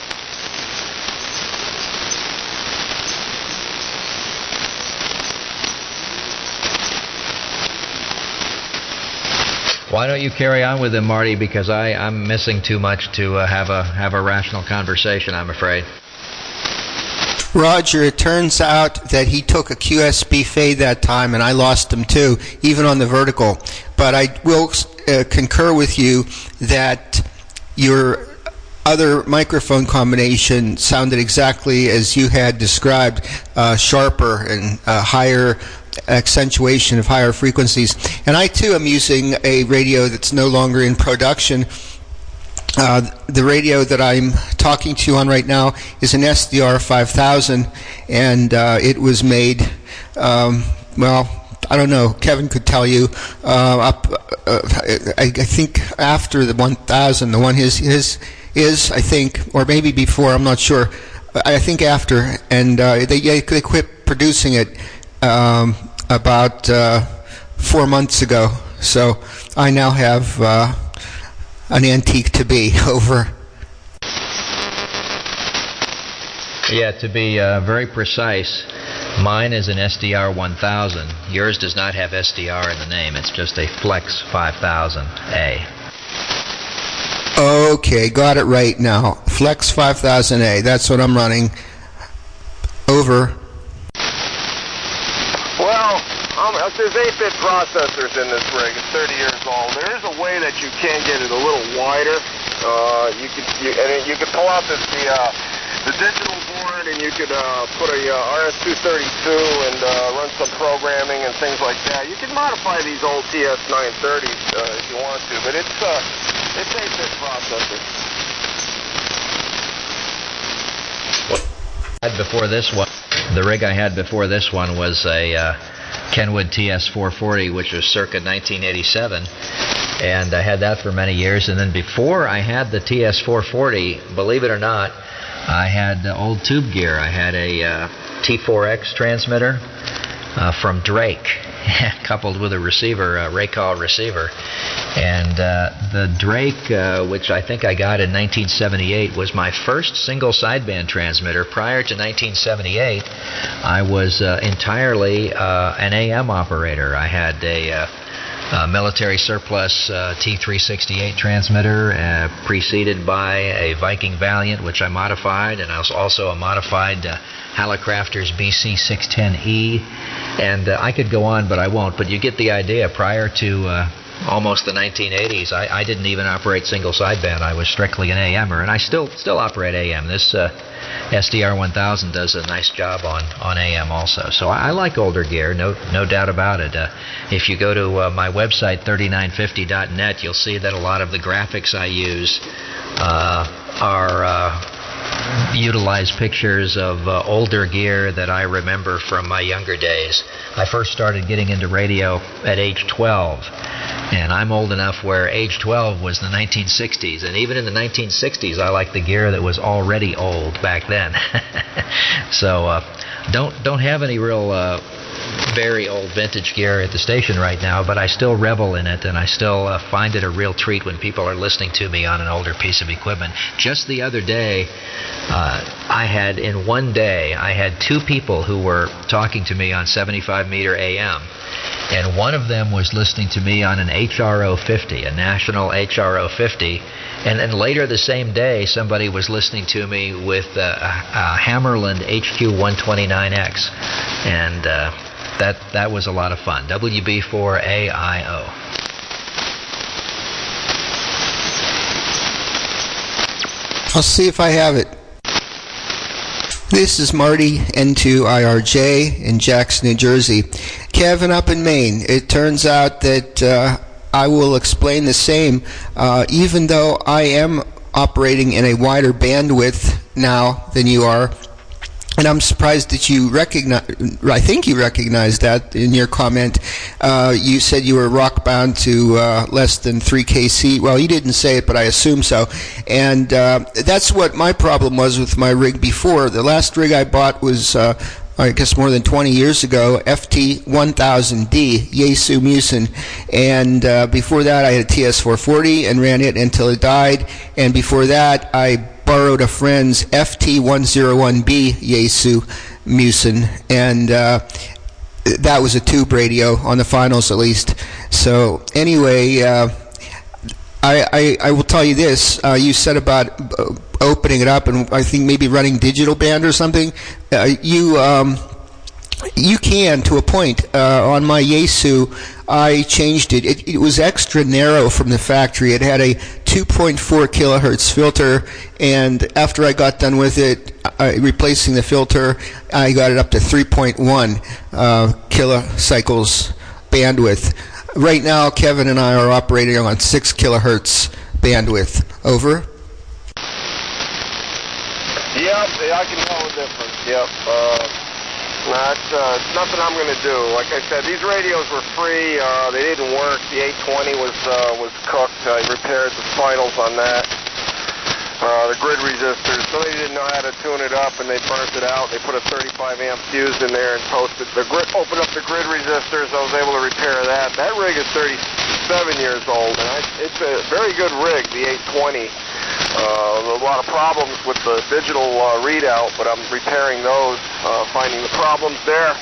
Why don't you carry on with him, Marty? Because I'm missing too much to have a rational conversation, I'm afraid. Roger, it turns out that he took a QSB fade that time, and I lost him too, even on the vertical. But I will concur with you that your other microphone combination sounded exactly as you had described, sharper and higher accentuation of higher frequencies. And I too am using a radio that's no longer in production. The radio that I'm talking to you on right now is an SDR 5000, and it was made, well, I don't know, Kevin could tell you, I think after the 1000, the one his is, I think, or maybe before, I'm not sure, I think after, and they quit producing it about 4 months ago. So I now have an antique to be over. Yeah, to be very precise, mine is an SDR 1000. Yours does not have SDR in the name. It's just a Flex 5000A. Okay, got it right now. Flex 5000A, that's what I'm running. Over. Well, there's 8-bit processors in this rig. It's 30 years old. There is a way that you can get it a little wider. You could pull out the digital board, and you could put a RS-232 and run some programming and things like that. You can modify these old TS-930s if you want to, but it's 8-bit processor. Before this one, the rig I had before this one was a Kenwood TS-440, which was circa 1987, and I had that for many years. And then before I had the TS-440, believe it or not, I had old tube gear. I had a T4X transmitter from Drake, coupled with a receiver, a Raycall receiver. And the Drake, which I think I got in 1978, was my first single sideband transmitter. Prior to 1978, I was entirely an AM operator. I had a military surplus T368 transmitter, preceded by a Viking Valiant, which I modified, and I was also a modified Hallicrafters BC610E, and I could go on, but I won't. But you get the idea. Prior to almost the 1980s, I didn't even operate single sideband. I was strictly an AMer, and I still operate AM. This SDR 1000 does a nice job on AM also. So I like older gear, no doubt about it. If you go to my website, 3950.net, you'll see that a lot of the graphics I use utilize pictures of older gear that I remember from my younger days. I first started getting into radio at age 12, and I'm old enough where age 12 was the 1960s, and even in the 1960s I liked the gear that was already old back then. So don't have any real very old vintage gear at the station right now, but I still revel in it, and I still find it a real treat when people are listening to me on an older piece of equipment. Just the other day, in one day, I had two people who were talking to me on 75 meter AM, and one of them was listening to me on an HRO 50, a national HRO 50, and then later the same day, somebody was listening to me with a Hammerland HQ 129X, and that was a lot of fun. WB4AIO. I'll see if I have it. This is Marty, N2IRJ, in Jackson, New Jersey. Kevin up in Maine. It turns out that I will explain the same, even though I am operating in a wider bandwidth now than you are. And I'm surprised that you recognize, I think you recognized that in your comment. You said you were rock bound to less than 3 kc. Well, you didn't say it, but I assume so. And that's what my problem was with my rig before. The last rig I bought was, I guess, more than 20 years ago, FT1000D, Yaesu Musin. And before that, I had a TS440 and ran it until it died. And before that, I borrowed a friend's FT101B Yaesu Musin, and that was a tube radio on the finals, at least. So anyway, I will tell you this. You said about opening it up and I think maybe running digital band or something. You can, to a point. On my Yaesu, I changed it. It was extra narrow from the factory. It had a 2.4 kilohertz filter, and after I got done with it, replacing the filter, I got it up to 3.1 kilocycles bandwidth. Right now, Kevin and I are operating on 6 kilohertz bandwidth. Over? Yep, I can tell the difference. Yep. That's nothing I'm going to do. Like I said, these radios were free. They didn't work. The 820 was cooked. I repaired the spinals on that. The grid resistors. Somebody didn't know how to tune it up, and they burnt it out. They put a 35 amp fuse in there and opened up the grid resistors. I was able to repair that. That rig is 37 years old, and it's a very good rig, the 820. A lot of problems with the digital readout, but I'm repairing those, finding the problems there.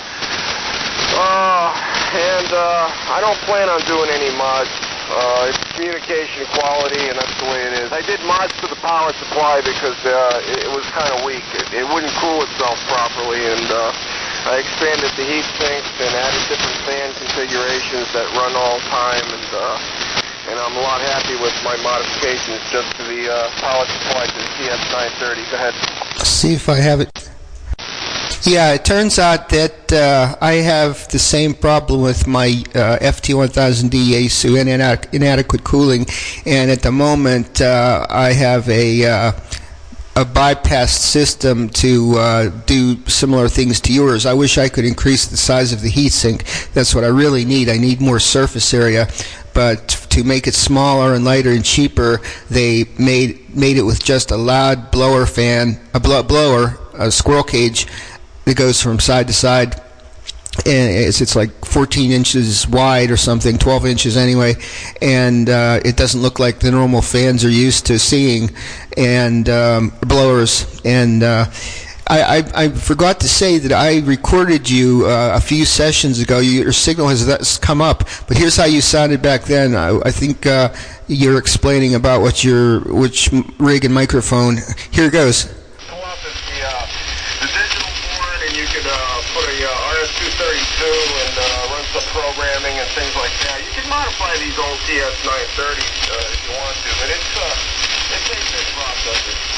And I don't plan on doing any mods. It's communication quality, and that's the way it is. I did mods to the power supply because it was kind of weak. It wouldn't cool itself properly, and I expanded the heat sinks and added different fan configurations that run all the time, and I'm a lot happy with my modifications just to the power supply to the TS930. Go ahead. See if I have it. Yeah, it turns out that I have the same problem with my FT1000D Yaesu, inadequate cooling, and at the moment I have a bypass system to do similar things to yours. I wish I could increase the size of the heatsink. That's what I really need. I need more surface area. But to make it smaller and lighter and cheaper, they made it with just a loud blower fan, a squirrel cage that goes from side to side, and it's like 14 inches wide or something, 12 inches anyway, and it doesn't look like the normal fans are used to seeing, and blowers. And I forgot to say that I recorded you a few sessions ago. Your signal has come up, but here's how you sounded back then. I think you're explaining about which rig and microphone. Here it goes. Pull up the digital board, and you could put a RS-232 and run some programming and things like that. You can modify these old TS930s if you want to, but it's a processor.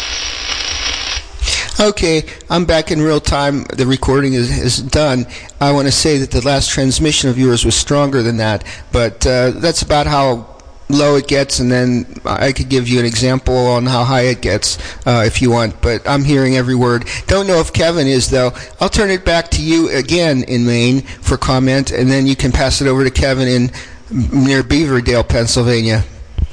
Okay, I'm back in real time. The recording is done. I want to say that the last transmission of yours was stronger than that, but that's about how low it gets, and then I could give you an example on how high it gets if you want, but I'm hearing every word. Don't know if Kevin is, though. I'll turn it back to you again in Maine for comment, and then you can pass it over to Kevin in near Beaverdale, Pennsylvania.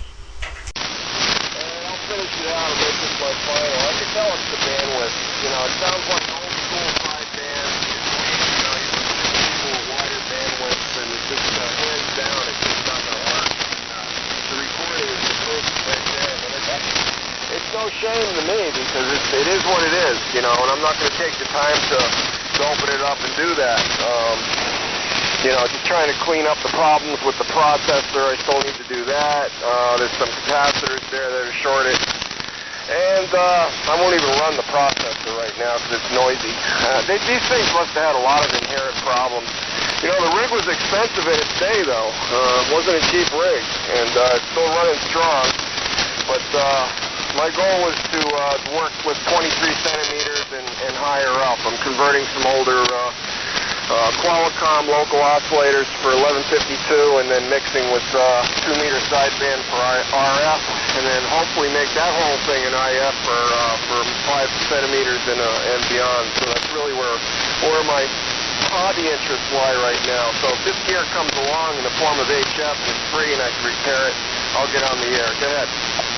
Shame to me because it is what it is, and I'm not going to take the time to open it up and do that. Just trying to clean up the problems with the processor. I still need to do that. There's some capacitors there that are shorted. And I won't even run the processor right now because it's noisy. These things must have had a lot of inherent problems. The rig was expensive in its day, though. It wasn't a cheap rig, and it's still running strong. But my goal was to work with 23 centimeters and higher up. I'm converting some older Qualcomm local oscillators for 1152 and then mixing with 2-meter sideband for RF, and then hopefully make that whole thing an IF for 5 centimeters and beyond. So that's really where my hobby interests lie right now. So if this gear comes along in the form of HF and it's free and I can repair it, I'll get on the air. Go ahead.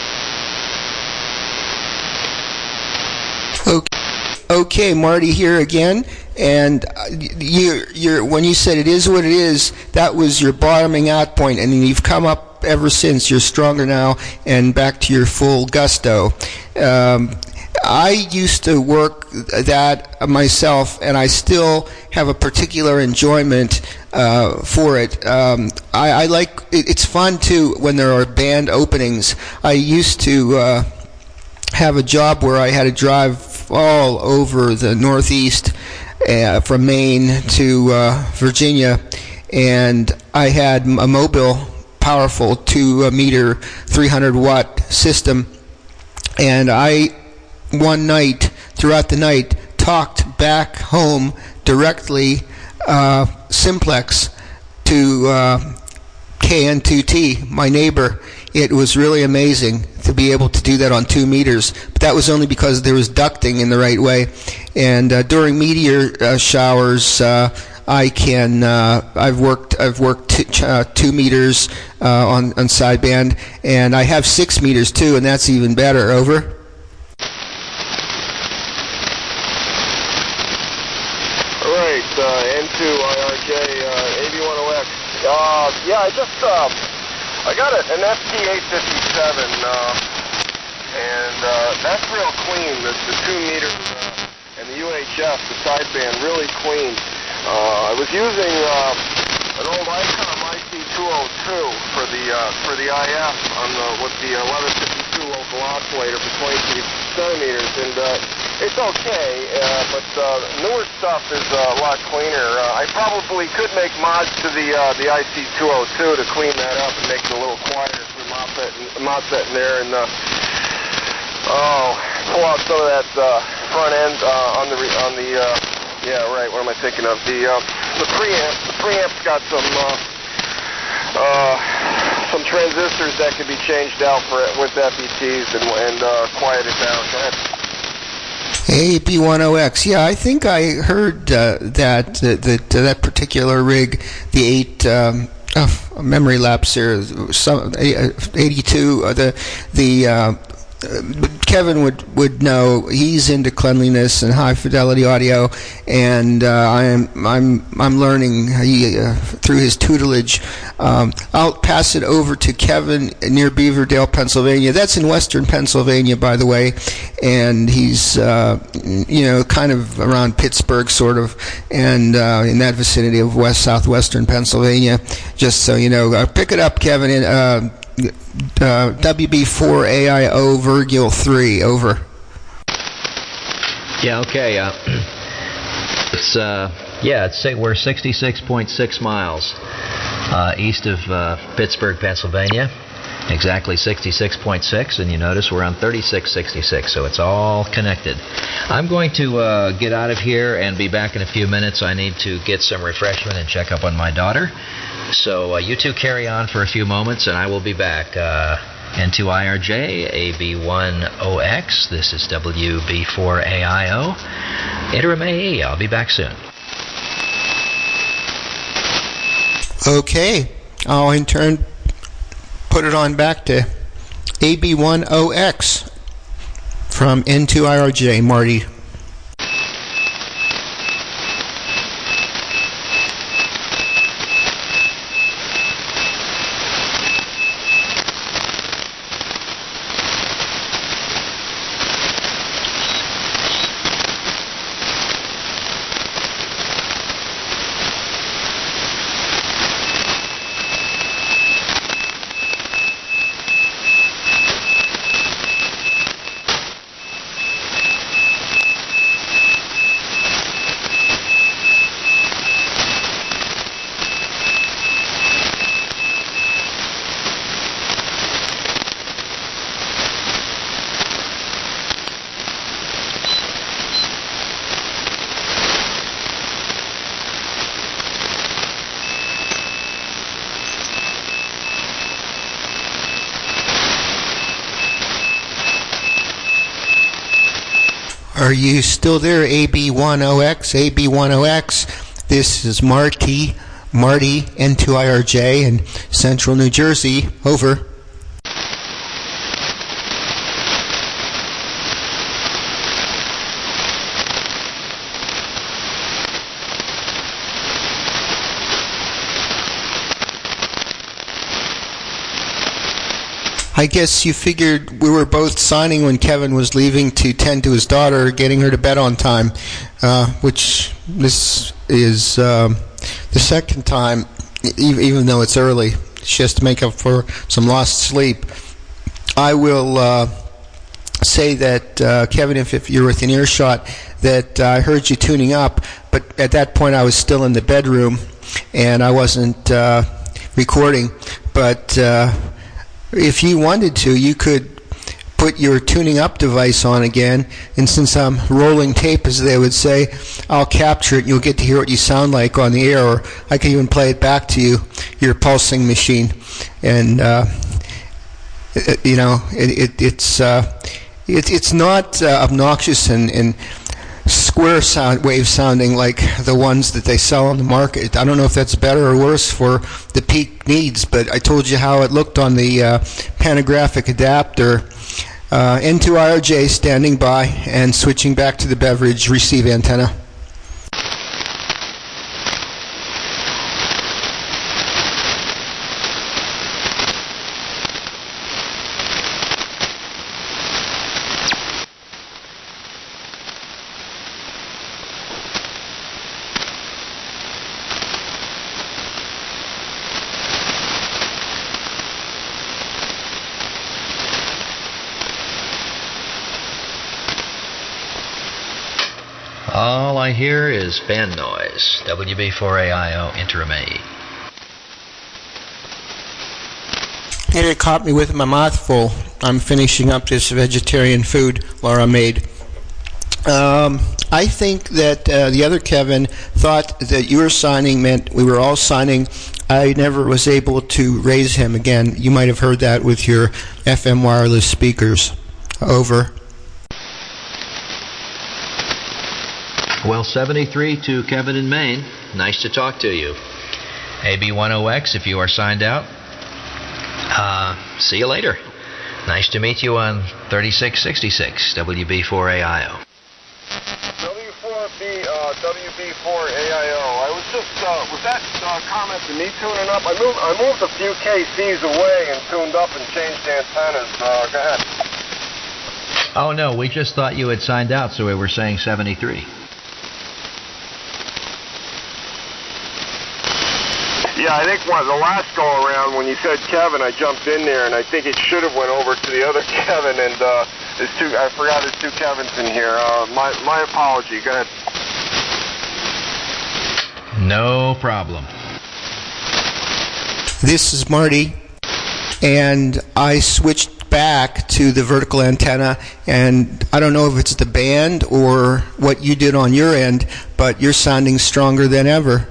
Okay, Marty here again, and when you said it is what it is, that was your bottoming out point, and you've come up ever since. You're stronger now and back to your full gusto. I used to work that myself, and I still have a particular enjoyment for it. I like it's fun too when there are band openings. I used to have a job where I had to drive all over the Northeast from Maine to Virginia, and I had a mobile, powerful 2-meter, 300-watt system, and I, one night, throughout the night, talked back home directly simplex to KN2T, my neighbor. It was really amazing to be able to do that on 2 meters, but that was only because there was ducting in the right way. And during meteor showers, I've worked 2 meters on sideband, and I have 6 meters too, and that's even better. Over. All right, N2 IRJ AB10X. I got an FT857, and that's real clean. The 2 meters and the UHF, the sideband, really clean. I was using an old Icom IC202 for the IF with the 1152 local oscillator for 23 centimeters, and it's okay, but newer stuff is a lot cleaner. I probably could make mods to the IC202 to clean that up and make it a little quieter through MOSFET in there, and pull out some of that front end on the what am I thinking of? The preamp. The preamp's got some transistors that could be changed out with FETs and quiet it down. Go ahead. AB10X. Yeah, I think I heard that particular rig, the 8 memory lapse here, 82. Kevin would know. He's into cleanliness and high fidelity audio, and I'm learning through his tutelage. I'll pass it over to Kevin near Beaverdale, Pennsylvania. That's in western Pennsylvania, by the way, and he's kind of around Pittsburgh, sort of, and in that vicinity of southwestern Pennsylvania. Just so you know, pick it up, Kevin. WB4AIO,3, over. Yeah, okay. We're 66.6 miles. east of Pittsburgh, Pennsylvania. Exactly 66.6, and you notice we're on 3666, so it's all connected. I'm going to get out of here and be back in a few minutes. I need to get some refreshment and check up on my daughter. So you two carry on for a few moments, and I will be back. N2IRJ, AB10X, this is WB4AIO. Interim AE, I'll be back soon. Okay, I'll in turn put it on back to AB10X from N2IRJ, Marty. Are you still there, AB10X? AB10X, this is Marty, N2IRJ in Central New Jersey. Over. I guess you figured we were both signing when Kevin was leaving to tend to his daughter, getting her to bed on time, which this is the second time, even though it's early. She has to make up for some lost sleep. I will say that, Kevin, if you're within earshot, that I heard you tuning up, but at that point I was still in the bedroom and I wasn't recording, but if you wanted to, you could put your tuning up device on again, and since I'm rolling tape, as they would say, I'll capture it and you'll get to hear what you sound like on the air, or I can even play it back to you, your pulsing machine. And it's not obnoxious and square wave sounding like the ones that they sell on the market. I don't know if that's better or worse for the peak needs, but I told you how it looked on the panographic adapter. N2IRJ standing by and switching back to the beverage receive antenna. All I hear is band noise. WB4AIO, interim AE. It caught me with my mouth full. I'm finishing up this vegetarian food Laura made. I think that the other Kevin thought that your signing meant we were all signing. I never was able to raise him again. You might have heard that with your FM wireless speakers. Over. Well, 73 to Kevin in Maine. Nice to talk to you. AB10X, if you are signed out. See you later. Nice to meet you on 3666 WB4AIO. WB4AIO. I was just, was that comment to me tuning up? I moved a few KCs away and tuned up and changed antennas. Go ahead. Oh, no, we just thought you had signed out, so we were saying 73. Yeah, I think the last go-around when you said Kevin, I jumped in there, and I think it should have went over to the other Kevin, and I forgot there's two Kevins in here. My apology. Go ahead. No problem. This is Marty, and I switched back to the vertical antenna, and I don't know if it's the band or what you did on your end, but you're sounding stronger than ever.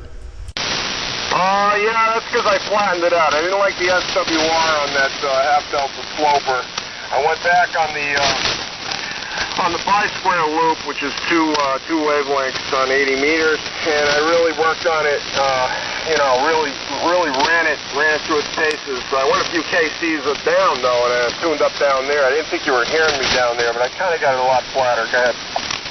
Yeah, that's because I flattened it out. I didn't like the SWR on that half-delta sloper. I went back on the bi-square loop, which is two wavelengths on 80 meters, and I really worked on it, really ran it through its paces. So I went a few KCs down, though, and I tuned up down there. I didn't think you were hearing me down there, but I kind of got it a lot flatter. Go ahead.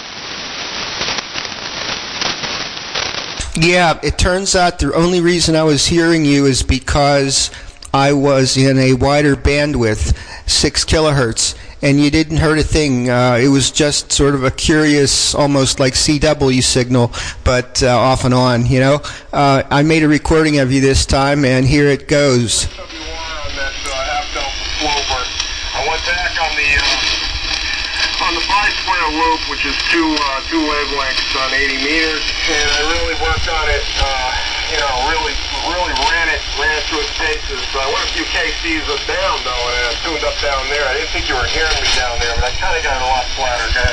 Yeah, it turns out the only reason I was hearing you is because I was in a wider bandwidth, 6 kilohertz, and you didn't hurt a thing. It was just sort of a curious, almost like CW signal, but off and on, you know. I made a recording of you this time, and here it goes. SWR on that half-delta sloper. I went back on the bi-square loop, which is two wavelengths on 80 meters, and I really worked on it, really ran it through its paces. So I went a few KCs down, though, and I tuned up down there. I didn't think you were hearing me down there, but I kind of got it a lot flatter. Go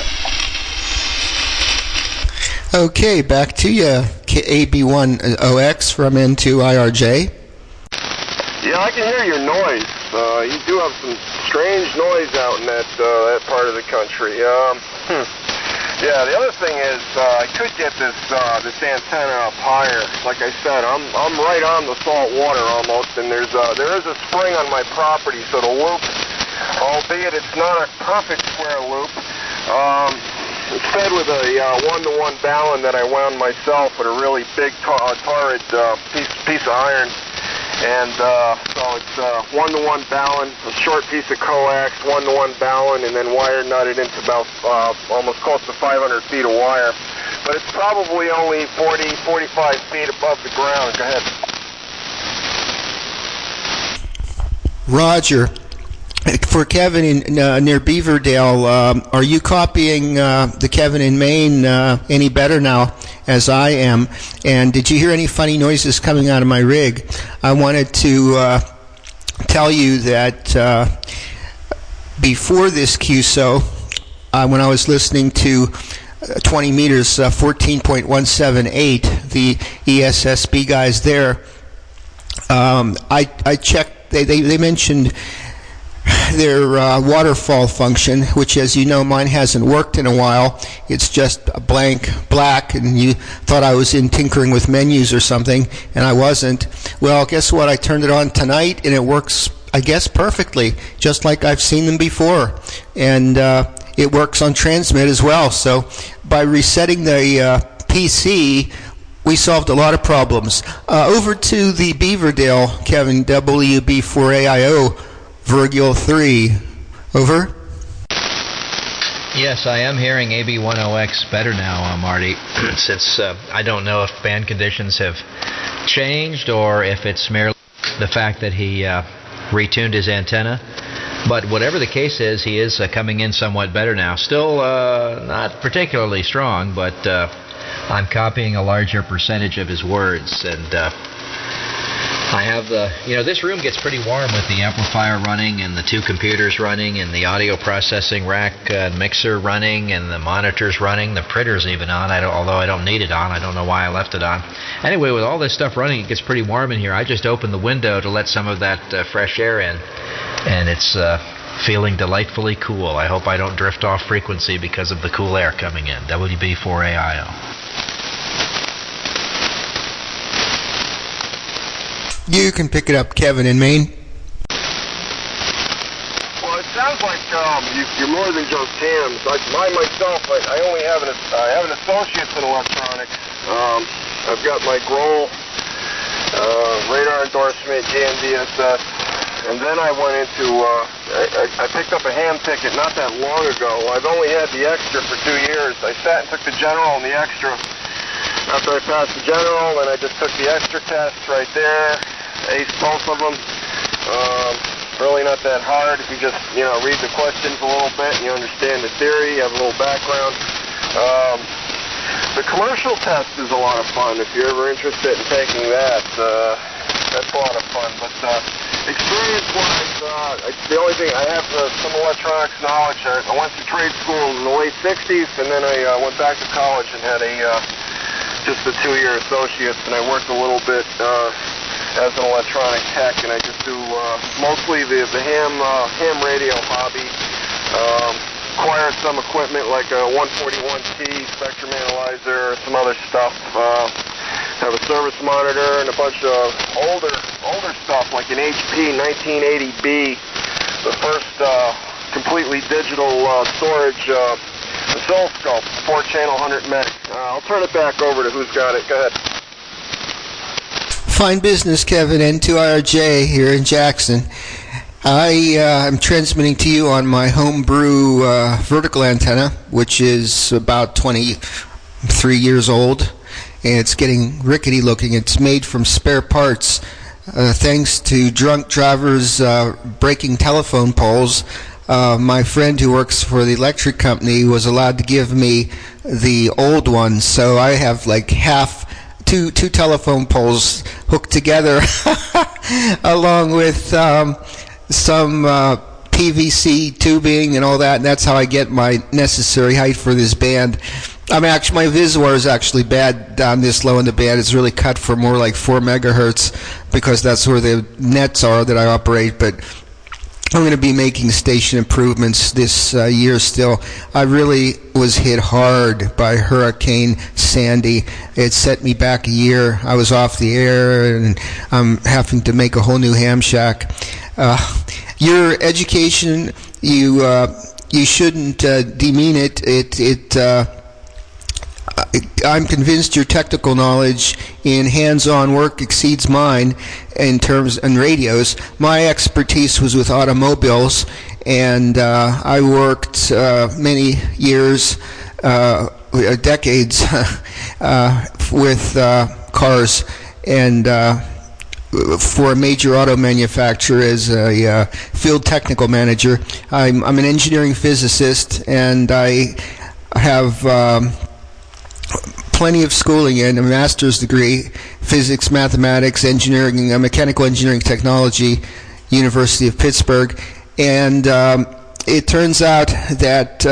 ahead. Okay, back to you, AB1OX from N2IRJ. Yeah, I can hear your noise. You do have some strange noise out in that part of the country. Yeah, the other thing is I could get this antenna up higher. Like I said, I'm right on the salt water almost, and there is a spring on my property, so the loop, albeit it's not a perfect square loop, it's fed with a 1-to-1 balun that I wound myself with a really big torrid piece of iron. And so it's 1-to-1 balun, a short piece of coax, 1-to-1 balun, and then wire nutted into about almost close to 500 feet of wire. But it's probably only 45 feet above the ground. Go ahead. Roger. For Kevin near Beaverdale, are you copying the Kevin in Maine any better now, as I am? And did you hear any funny noises coming out of my rig? I wanted to tell you that before this QSO, when I was listening to 20 meters, 14.178, the ESSB guys there, I checked, they mentioned their waterfall function, which, as you know, mine hasn't worked in a while. It's just a blank black, and you thought I was in tinkering with menus or something, and I wasn't. Well, guess what? I turned it on tonight, and it works, I guess, perfectly, just like I've seen them before. And it works on transmit as well. So by resetting the PC, we solved a lot of problems. Over to the Beaverdale, Kevin, WB4AIO, Virgil 3. Over? Yes, I am hearing AB10X better now, Marty, since I don't know if band conditions have changed or if it's merely the fact that he retuned his antenna. But whatever the case is, he is coming in somewhat better now. Still not particularly strong, but I'm copying a larger percentage of his words, and I have this room gets pretty warm with the amplifier running and the 2 computers running and the audio processing rack mixer running and the monitors running. The printer's even on, although I don't need it on. I don't know why I left it on. Anyway, with all this stuff running, it gets pretty warm in here. I just opened the window to let some of that fresh air in, and it's feeling delightfully cool. I hope I don't drift off frequency because of the cool air coming in. WB4AIO. You can pick it up, Kevin in Maine. Well, it sounds like you're more than just hams. Like myself, I only have an associate's in electronics. I've got my Grohl radar endorsement, JNDSS, and then I went into I picked up a ham ticket not that long ago. I've only had the extra for 2 years. I sat and took the general and the extra. After I passed the general, then I just took the extra test right there, aced both of them. Really not that hard if you just, read the questions a little bit and you understand the theory, you have a little background. The commercial test is a lot of fun if you're ever interested in taking that. that's a lot of fun. But experience-wise, the only thing, I have some electronics knowledge. I went to trade school in the late 60s, and then I went back to college and had just a 2-year associate's, and I worked a little bit as an electronic tech, and I just do mostly the ham radio hobby. Acquired some equipment like a 141T spectrum analyzer, some other stuff. Have a service monitor and a bunch of older stuff like an HP 1980B, the first completely digital storage oscilloscope, 4-channel 100 meg. I'll turn it back over to who's got it. Go ahead. Fine business, Kevin. N2IRJ here in Jackson. I am transmitting to you on my homebrew vertical antenna, which is about 23 years old, and it's getting rickety looking. It's made from spare parts, thanks to drunk drivers breaking telephone poles. My friend who works for the electric company was allowed to give me the old one, so I have like two telephone poles hooked together along with some PVC tubing and all that, and that's how I get my necessary height for this band. My visual is actually bad down this low in the band. It's really cut for more like 4 megahertz because that's where the nets are that I operate, but I'm going to be making station improvements this year still. I really was hit hard by Hurricane Sandy. It set me back a year. I was off the air, and I'm having to make a whole new ham shack. Your education, you shouldn't demean it. I'm convinced your technical knowledge in hands-on work exceeds mine in terms of radios. My expertise was with automobiles, and I worked many years, decades, with cars and for a major auto manufacturer as a field technical manager. I'm an engineering physicist, and I have plenty of schooling in a master's degree, physics, mathematics, engineering, mechanical engineering technology, University of Pittsburgh. And it turns out that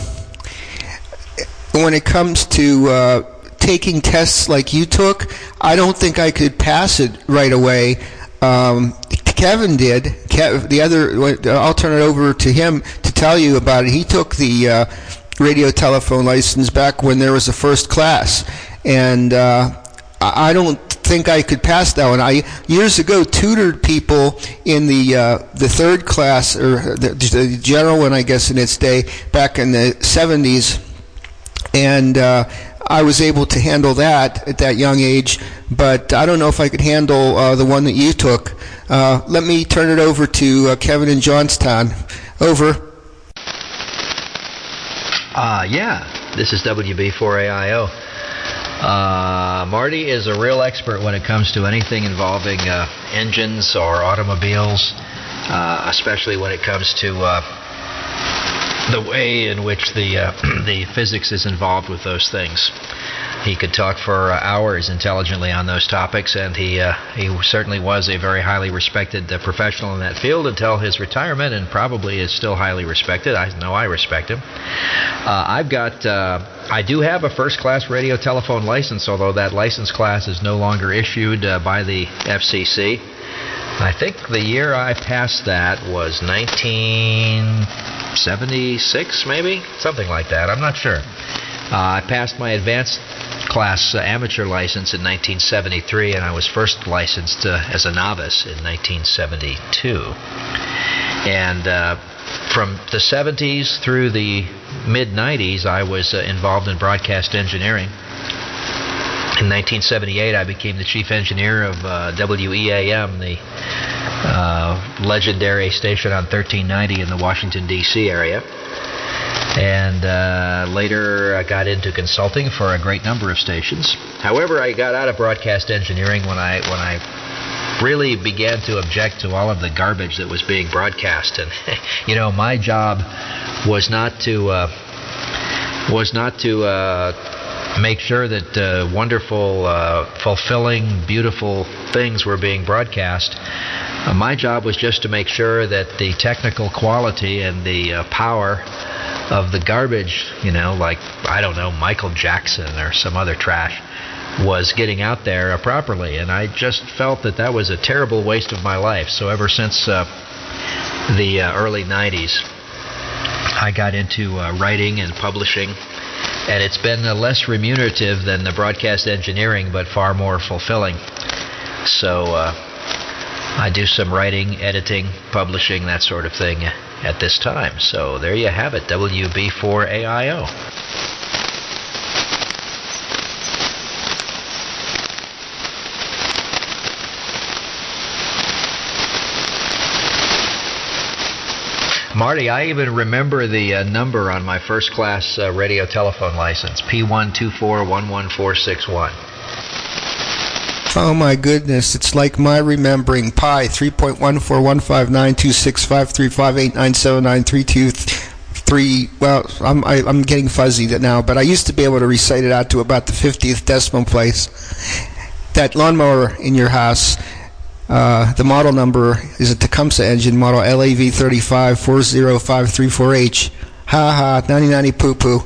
when it comes to taking tests like you took, I don't think I could pass it right away. Kevin did. I'll turn it over to him to tell you about it. He took the radio telephone license back when there was a first class, and I don't think I could pass that one. I years ago tutored people in the third class, or the general one, I guess, in its day, back in the 70s, and I was able to handle that at that young age, but I don't know if I could handle the one that you took. Let me turn it over to Kevin in Johnstown. Over. This is WB4AIO. Marty is a real expert when it comes to anything involving engines or automobiles, especially when it comes to the way in which the physics is involved with those things. He could talk for hours intelligently on those topics, and he certainly was a very highly respected professional in that field until his retirement, and probably is still highly respected. I know I respect him. I do have a first-class radio telephone license, although that license class is no longer issued by the FCC. I think the year I passed that was 1976, maybe? Something like that. I'm not sure. I passed my advanced class amateur license in 1973, and I was first licensed as a novice in 1972. And from the 70s through the mid-90s, I was involved in broadcast engineering. In 1978, I became the chief engineer of WEAM, the legendary station on 1390 in the Washington, D.C. area. And later I got into consulting for a great number of stations. However, I got out of broadcast engineering when I really began to object to all of the garbage that was being broadcast. And my job was not to make sure that wonderful, fulfilling, beautiful things were being broadcast. My job was just to make sure that the technical quality and the power of the garbage, like, I don't know, Michael Jackson or some other trash, was getting out there properly. And I just felt that was a terrible waste of my life. So ever since the early 90s, I got into writing and publishing. And it's been less remunerative than the broadcast engineering, but far more fulfilling. So I do some writing, editing, publishing, that sort of thing at this time. So there you have it, WB4AIO. Marty, I even remember the number on my first class radio telephone license, P124-11461. Oh my goodness, it's like my remembering pi 3.14159265358979323. Well, I'm getting fuzzy now, but I used to be able to recite it out to about the 50th decimal place. That lawnmower in your house, the model number is a Tecumseh engine, model LAV35405344H. Ha ha, 90 poo poo.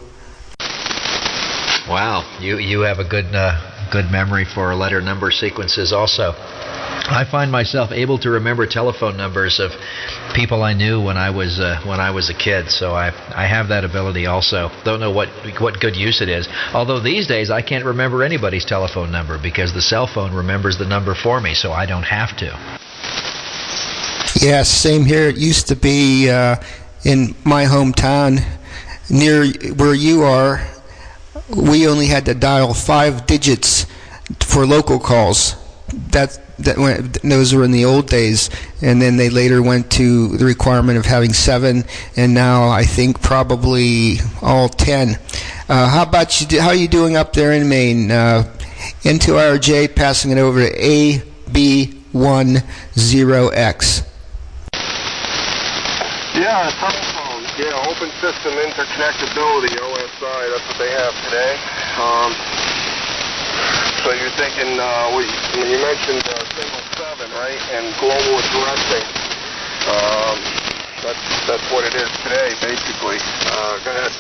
Wow, you have a good memory for letter number sequences also. I find myself able to remember telephone numbers of people I knew when I was a kid, so I have that ability also. Don't know what good use it is. Although these days I can't remember anybody's telephone number because the cell phone remembers the number for me, so I don't have to. Yeah, same here. It used to be in my hometown, near where you are, we only had to dial 5 digits for local calls. Those were in the old days, and then they later went to the requirement of having 7, and now I think probably all 10. How about you? How are you doing up there in Maine? N2RJ, passing it over to AB10X. Yeah, telephone. Yeah, open system interconnectability, OSI. That's what they have today. So you're thinking, when you mentioned single 7, right, and global addressing, that's what it is today, basically. Go ahead.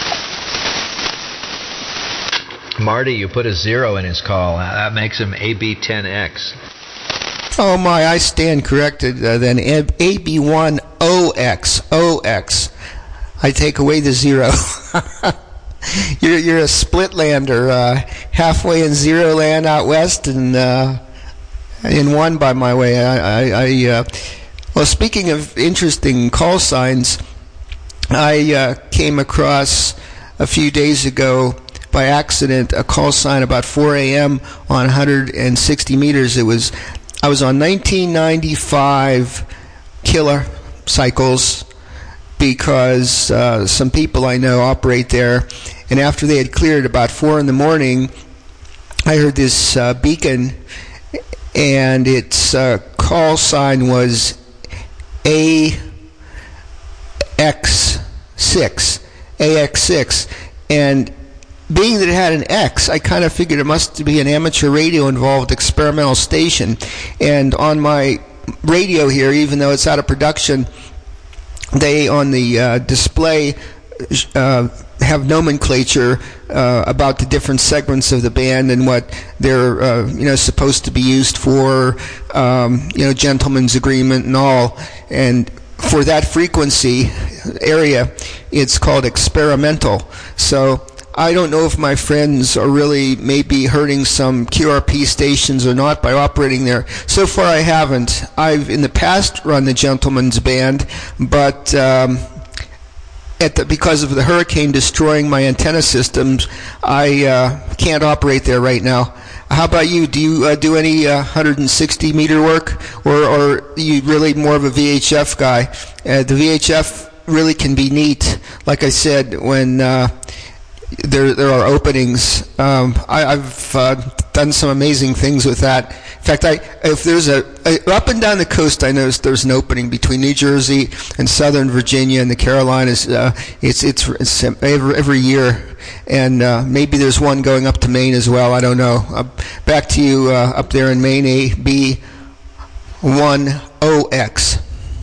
Marty, you put a 0 in his call. That makes him AB10X. Oh my, I stand corrected. Then AB10OX. OX. I take away the 0. You're a split lander, halfway in 0 land out west and in 1 by my way. Well, speaking of interesting call signs, I came across a few days ago by accident a call sign about 4 a.m. on 160 meters. I was on 1995 killer cycles, because some people I know operate there, and after they had cleared about 4 in the morning, I heard this beacon, and its call sign was AX6, and being that it had an X, I kind of figured it must be an amateur radio-involved experimental station, and on my radio here, even though it's out of production, they, on the display, have nomenclature about the different segments of the band and what they're supposed to be used for, gentleman's agreement and all. And for that frequency area, it's called experimental. So I don't know if my friends are really maybe hurting some QRP stations or not by operating there. So far I haven't. I've in the past run the gentleman's band, but because of the hurricane destroying my antenna systems, I can't operate there right now. How about you? Do you do any 160 meter work, or are you really more of a VHF guy? The VHF really can be neat. Like I said, when there are openings. I've done some amazing things with that. In fact, if there's up and down the coast, I noticed there's an opening between New Jersey and Southern Virginia and the Carolinas. It's every year, and maybe there's one going up to Maine as well. I don't know. Back to you up there in Maine, AB10X.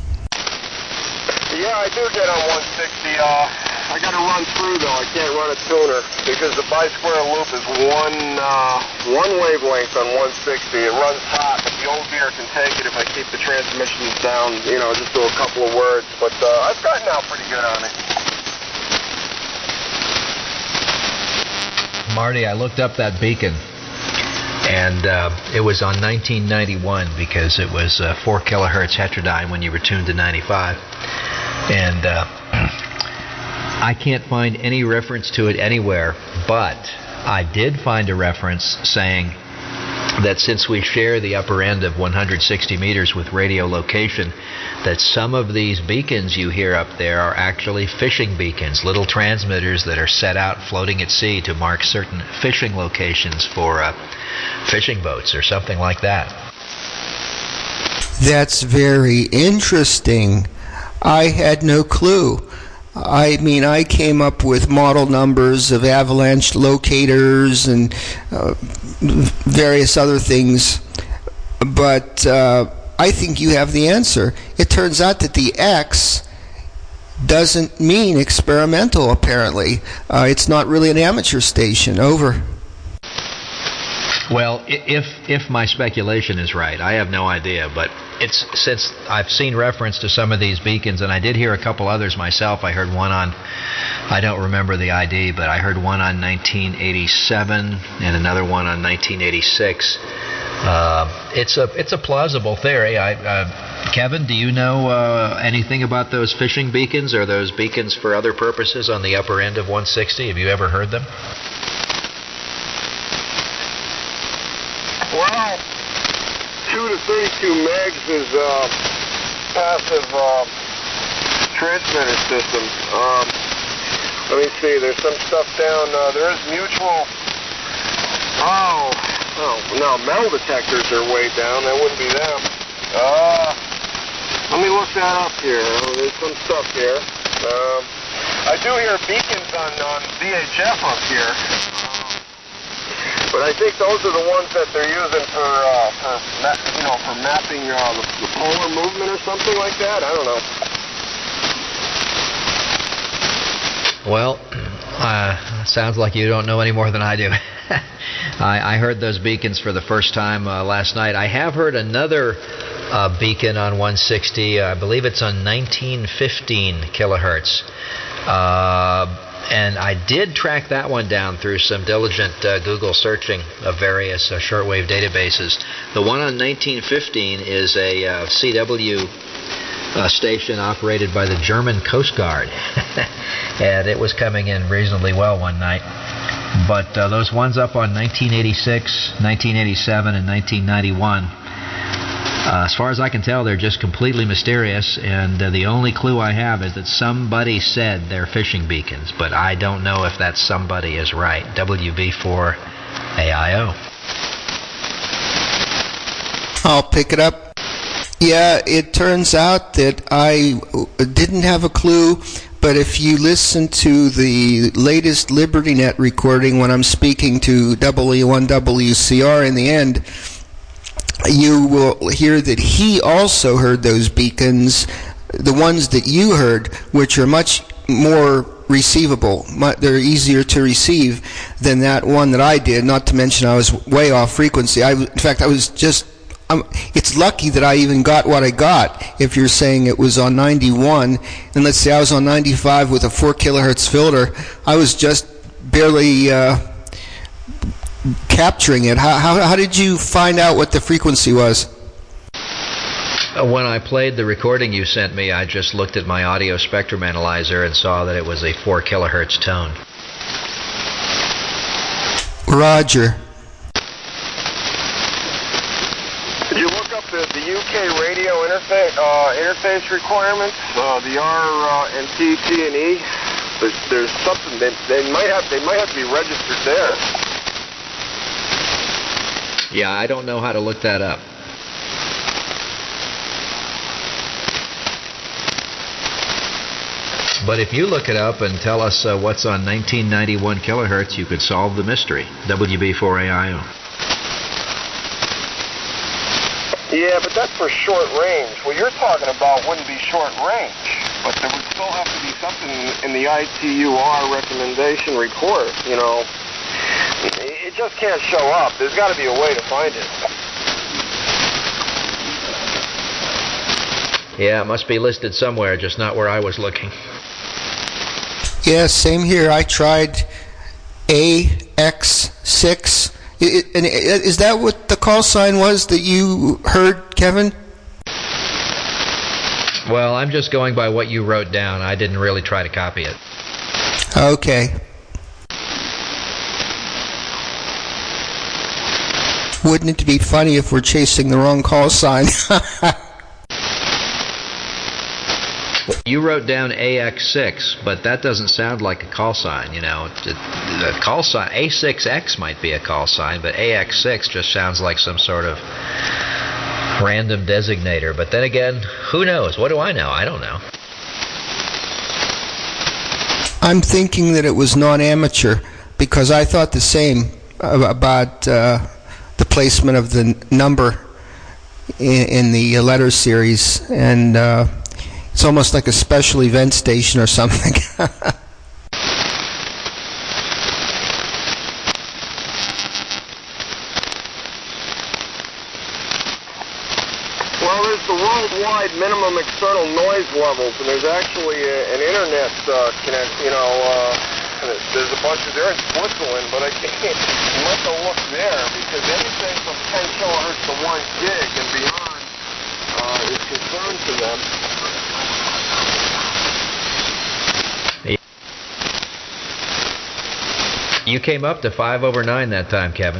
Yeah, I do get on 160. I got to run through though. I can't run a tuner because the bi-square loop is one wavelength on 160. It runs hot, but the old gear can take it if I keep the transmissions down. Just do a couple of words. But I've gotten out pretty good on it. Marty, I looked up that beacon, and it was on 1991 because it was 4 kilohertz heterodyne when you were tuned to 95. And I can't find any reference to it anywhere, but I did find a reference saying that since we share the upper end of 160 meters with radio location, that some of these beacons you hear up there are actually fishing beacons, little transmitters that are set out floating at sea to mark certain fishing locations for fishing boats or something like that. That's very interesting. I had no clue. I mean, I came up with model numbers of avalanche locators and various other things, but I think you have the answer. It turns out that the X doesn't mean experimental, apparently. It's not really an amateur station. Over. Well, if my speculation is right, I have no idea, but it's since I've seen reference to some of these beacons, and I did hear a couple others myself. I heard one on, I don't remember the ID, but I heard one on 1987 and another one on 1986. It's a plausible theory. Kevin, do you know anything about those fishing beacons or those beacons for other purposes on the upper end of 160? Have you ever heard them? Well, 2 to 32 megs is passive transmitter systems. Let me see. There's some stuff down. There is mutual. Oh no, metal detectors are way down. That wouldn't be them. Let me look that up here. There's some stuff here. I do hear beacons on VHF up here. But I think those are the ones that they're using for mapping the polar movement or something like that. I don't know. Well, sounds like you don't know any more than I do. I heard those beacons for the first time last night. I have heard another beacon on 160. I believe it's on 1915 kilohertz. And I did track that one down through some diligent Google searching of various shortwave databases. The one on 1915 is a CW station operated by the German Coast Guard. And it was coming in reasonably well one night. But those ones up on 1986, 1987, and 1991, as far as I can tell, they're just completely mysterious, and the only clue I have is that somebody said they're fishing beacons, but I don't know if that somebody is right. WB4AIO. I'll pick it up. Yeah, it turns out that I didn't have a clue, but if you listen to the latest LibertyNet recording when I'm speaking to W1WCR in the end, you will hear that he also heard those beacons, the ones that you heard, which are much more receivable. They're easier to receive than that one that I did, not to mention I was way off frequency. In fact, I was just... it's lucky that I even got what I got. If you're saying it was on 91, and let's say I was on 95 with a 4 kilohertz filter, I was just barely... capturing it. How did you find out what the frequency was? When I played the recording you sent me, I just looked at my audio spectrum analyzer and saw that it was a 4 kilohertz tone. Roger. Did you look up the UK radio interface requirements? The R and T, T and E. There's something they might have to be registered there. Yeah, I don't know how to look that up. But if you look it up and tell us what's on 1991 kilohertz, you could solve the mystery. WB4AIO. Yeah, but that's for short range. What you're talking about wouldn't be short range, but there would still have to be something in the ITUR recommendation report, you know. It just can't show up. There's got to be a way to find it. Yeah, it must be listed somewhere, just not where I was looking. Yeah, same here. I tried AX6. Is that what the call sign was that you heard, Kevin? Well, I'm just going by what you wrote down. I didn't really try to copy it. Okay. Wouldn't it be funny if we're chasing the wrong call sign? You wrote down AX6, but that doesn't sound like a call sign, you know. The call sign, A6X might be a call sign, but AX6 just sounds like some sort of random designator. But then again, who knows? What do I know? I don't know. I'm thinking that it was non-amateur because I thought the same about the placement of the number in the letter series, and it's almost like a special event station or something. Well, there's the worldwide minimum external noise levels, and there's actually an internet connect. You know, there's a bunch of there in Switzerland, but I can't. You must have looked there because anything from 10 kilohertz to 1 gig and beyond is concerned to them. You came up to 5/9 that time, Kevin.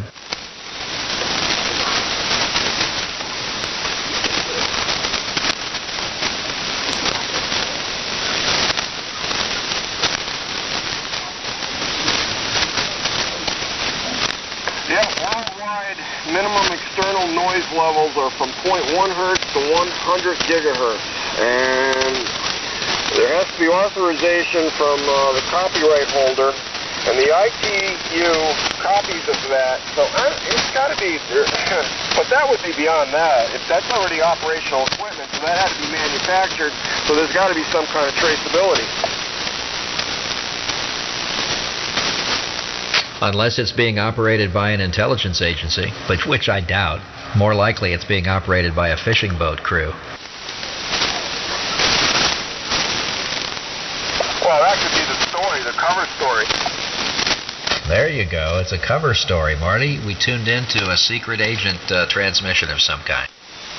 Yeah, worldwide minimum external noise levels are from 0.1 hertz to 100 gigahertz. And there has to be authorization from the copyright holder. And the ITU copies of that, so it's got to be, but that would be beyond that. That's already operational equipment, so that had to be manufactured, so there's got to be some kind of traceability. Unless it's being operated by an intelligence agency, but which I doubt. More likely it's being operated by a fishing boat crew. Well, that could be the story, the cover story. There you go. It's a cover story, Marty. We tuned into a secret agent transmission of some kind.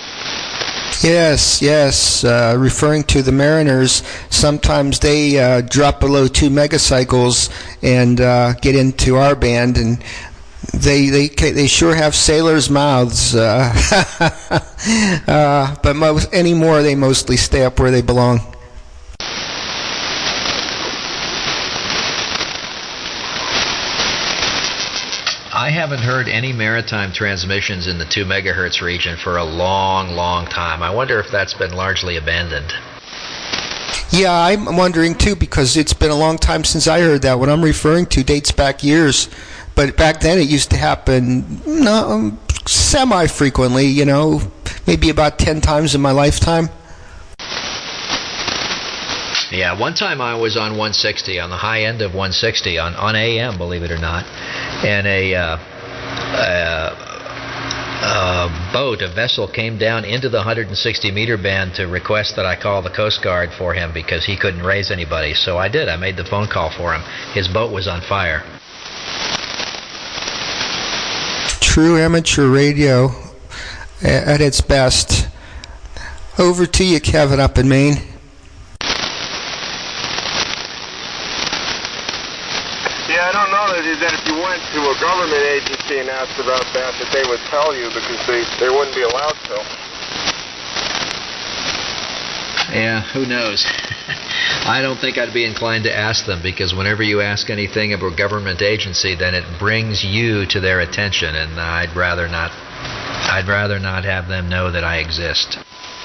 Yes. Referring to the Mariners, sometimes they drop below 2 megacycles and get into our band, and they sure have sailors' mouths. But anymore, they mostly stay up where they belong. I haven't heard any maritime transmissions in the 2 megahertz region for a long, long time. I wonder if that's been largely abandoned. Yeah, I'm wondering too, because it's been a long time since I heard that. What I'm referring to dates back years, but back then it used to happen semi-frequently, you know, maybe about 10 times in my lifetime. Yeah, one time I was on 160, on the high end of 160, on AM, believe it or not, and a boat, a vessel, came down into the 160-meter band to request that I call the Coast Guard for him because he couldn't raise anybody. So I did. I made the phone call for him. His boat was on fire. True amateur radio at its best. Over to you, Kevin, up in Maine. Yeah, I don't know that if you went to a government agency and asked about that they would tell you because they wouldn't be allowed to. Yeah, who knows? I don't think I'd be inclined to ask them, because whenever you ask anything of a government agency, then it brings you to their attention, and I'd rather not have them know that I exist.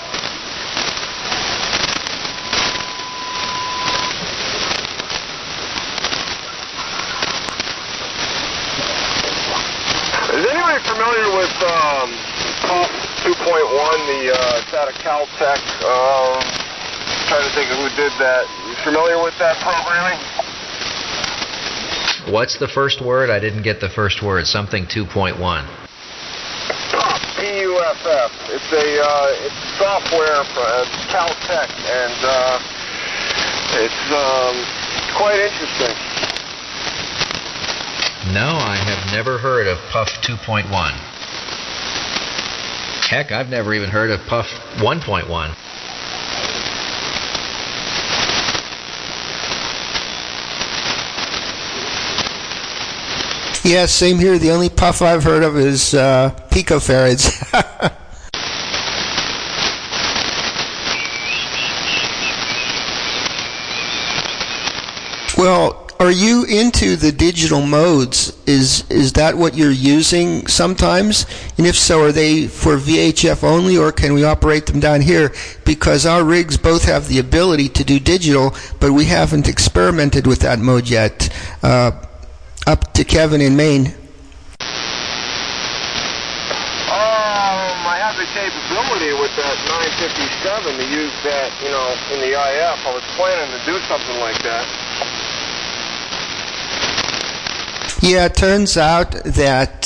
Is anybody familiar with PUF 2.1? It's out of Caltech. Trying to think of who did that. You familiar with that programming? What's the first word? I didn't get the first word. Something 2.1. PUF. P-U-F-F. It's software from Caltech, and it's quite interesting. No, I have never heard of PUF 2.1. Heck, I've never even heard of PUF 1.1. Yeah, same here. The only puff I've heard of is picofarads. Well, are you into the digital modes? Is that what you're using sometimes? And if so, are they for VHF only, or can we operate them down here? Because our rigs both have the ability to do digital, but we haven't experimented with that mode yet. Up to Kevin in Maine. I have the capability with that 957 to use that, in the IF. I was planning to do something like that. Yeah, it turns out that,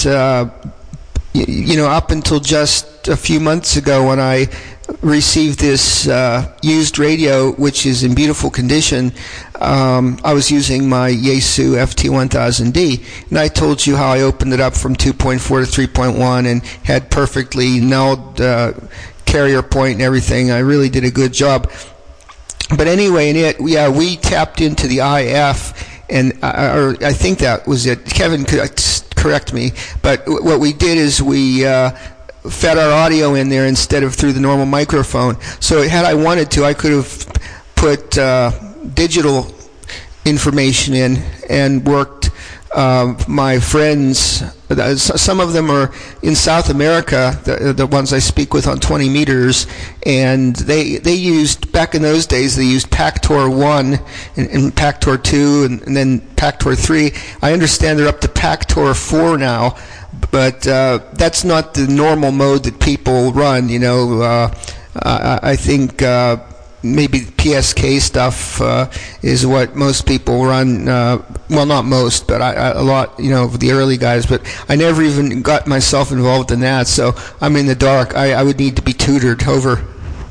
up until just a few months ago when I received this used radio, which is in beautiful condition, I was using my Yaesu FT1000D, and I told you how I opened it up from 2.4 to 3.1 and had perfectly nulled carrier point and everything. I really did a good job. But anyway, we tapped into the IF, and I think that was it. Kevin could correct me, but what we did is we fed our audio in there instead of through the normal microphone. So had I wanted to, I could have put digital information in and worked my friends. Some of them are in South America, the ones I speak with on 20 meters, and they used, back in those days, they used Pactor 1 and Pactor 2 and then Pactor 3. I understand they're up to Pactor 4 now, but that's not the normal mode that people run. I think maybe PSK stuff is what most people run. Well, not most, but a lot, of the early guys. But I never even got myself involved in that, so I'm in the dark. I would need to be tutored. Over.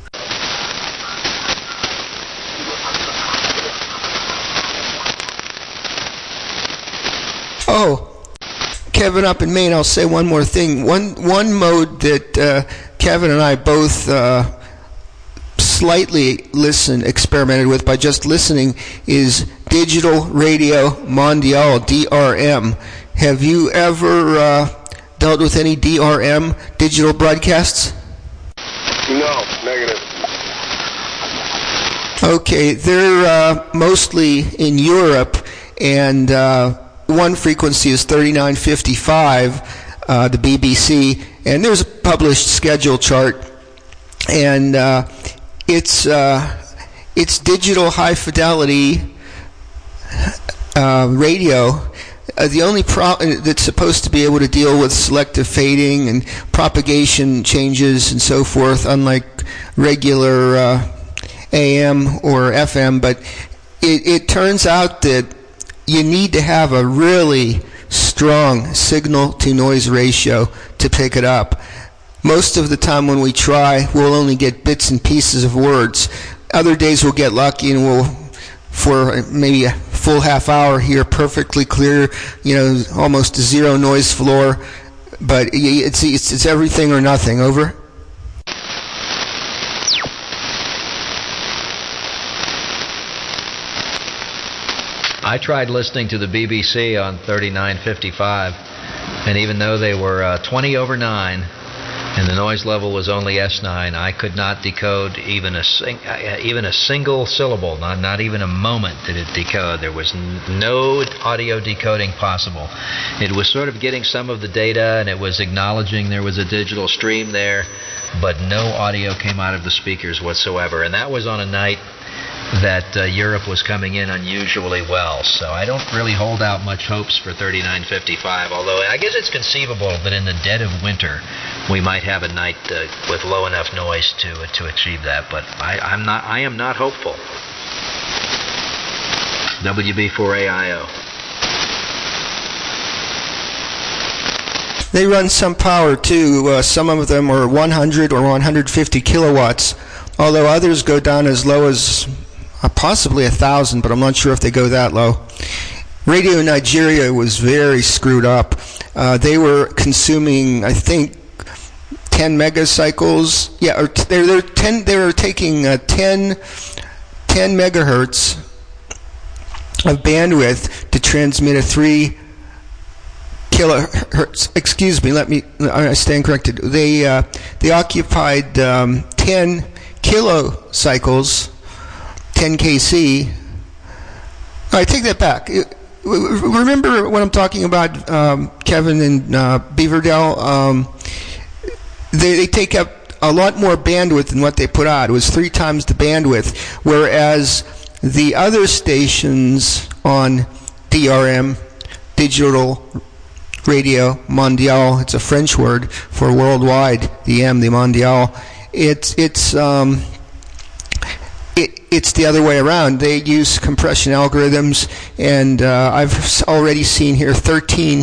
Oh, Kevin up in Maine, I'll say one more thing. One mode that Kevin and I both slightly experimented with by just listening is Digital Radio Mondial, DRM. Have you ever dealt with any DRM, digital broadcasts? No, negative. Okay, they're mostly in Europe, and one frequency is 3955, the BBC, and there's a published schedule chart, and it's digital high fidelity radio. The only problem that's supposed to be able to deal with selective fading and propagation changes and so forth, unlike regular AM or FM, but it turns out that you need to have a really strong signal-to-noise ratio to pick it up. Most of the time when we try, we'll only get bits and pieces of words. Other days we'll get lucky and we'll, for maybe a full half hour, hear perfectly clear, almost a zero noise floor. But it's everything or nothing. Over. I tried listening to the BBC on 3955, and even though they were 20 over 9, and the noise level was only S9. I could not decode even a single syllable, not even a moment did it decode. There was no audio decoding possible. It was sort of getting some of the data, and it was acknowledging there was a digital stream there, but no audio came out of the speakers whatsoever. And that was on a night that Europe was coming in unusually well. So I don't really hold out much hopes for 3955, although I guess it's conceivable that in the dead of winter we might have a night with low enough noise to achieve that. But I am not hopeful. WB4AIO. They run some power too. Some of them are 100 or 150 kilowatts, although others go down as low as possibly 1,000, but I'm not sure if they go that low. Radio Nigeria was very screwed up. They were consuming, I think, 10 megacycles. Yeah, or they were taking 10 megahertz of bandwidth to transmit a 3 kilohertz. Excuse me. I stand corrected. They occupied 10 kilocycles. 10 kc. I take that back. Remember when I'm talking about Kevin and Beaverdale? They take up a lot more bandwidth than what they put out. It was 3 times the bandwidth, whereas the other stations on DRM, Digital Radio Mondial, it's a French word for worldwide, the M, the Mondial, it's the other way around. They use compression algorithms, and I've already seen here 13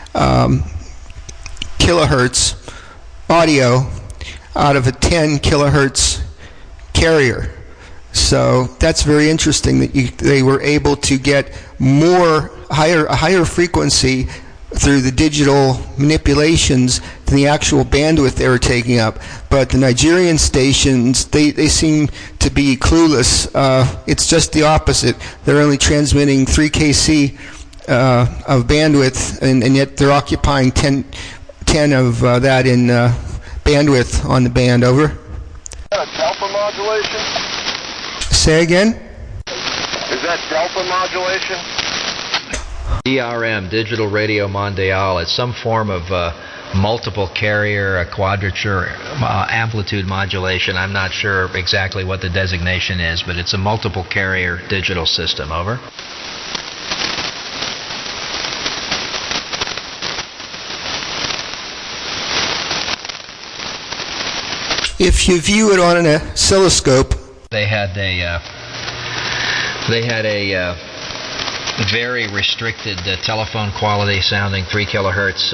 kilohertz audio out of a 10 kilohertz carrier. So that's very interesting that they were able to get a higher frequency through the digital manipulations than the actual bandwidth they were taking up. But the Nigerian stations, they seem to be clueless. It's just the opposite. They're only transmitting 3 kc of bandwidth, and yet they're occupying 10 of that in bandwidth on the band. Over. Delta modulation? Say again? Is that delta modulation? DRM, Digital Radio Mondial, it's some form of multiple carrier, a quadrature amplitude modulation. I'm not sure exactly what the designation is, but it's a multiple carrier digital system. Over. If you view it on an oscilloscope, they had a very restricted telephone quality sounding 3 kilohertz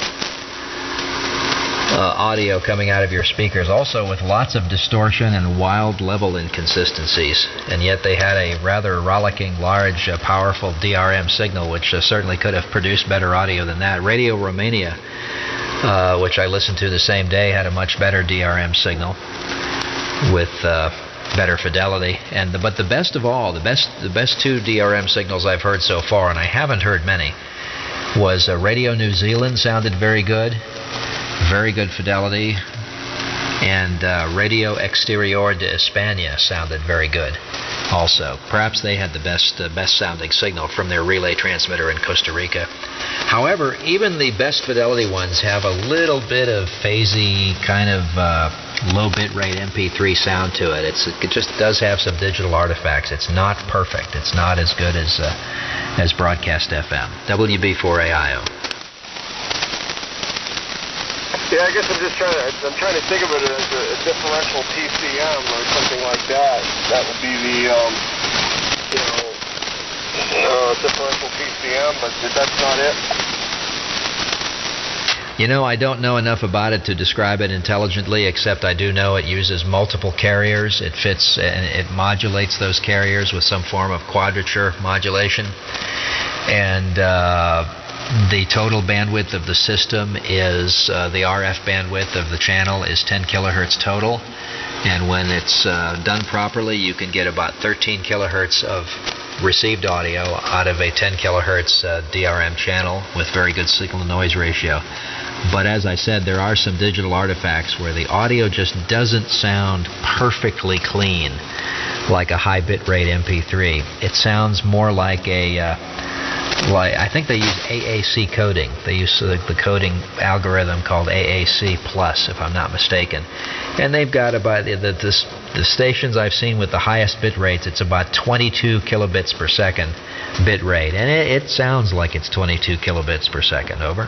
audio coming out of your speakers, also with lots of distortion and wild level inconsistencies, and yet they had a rather rollicking, large, powerful DRM signal, which certainly could have produced better audio than that. Radio Romania, which I listened to the same day, had a much better DRM signal with better fidelity, but the best of all, the best 2 DRM signals I've heard so far, and I haven't heard many, was Radio New Zealand sounded very good fidelity, and Radio Exterior de España sounded very good also. Perhaps they had the best sounding signal from their relay transmitter in Costa Rica. However, even the best fidelity ones have a little bit of phasey kind of low bitrate MP3 sound to it. It just does have some digital artifacts. It's not perfect. It's not as good as broadcast FM. WB4AIO. Yeah, I guess I'm trying to think of it as a differential PCM or something like that. That would be the differential PCM, but that's not it. You know, I don't know enough about it to describe it intelligently, except I do know it uses multiple carriers. It fits and it modulates those carriers with some form of quadrature modulation. And the total bandwidth of the system is, the RF bandwidth of the channel is 10 kilohertz total. And when it's done properly, you can get about 13 kilohertz of received audio out of a 10 kilohertz DRM channel with very good signal-to-noise ratio. But as I said, there are some digital artifacts where the audio just doesn't sound perfectly clean, like a high bitrate MP3. It sounds more like I think they use AAC coding. They use the coding algorithm called AAC Plus, if I'm not mistaken. And they've got about the stations I've seen with the highest bit rates, it's about 22 kilobits per second bit rate. And it sounds like it's 22 kilobits per second. Over.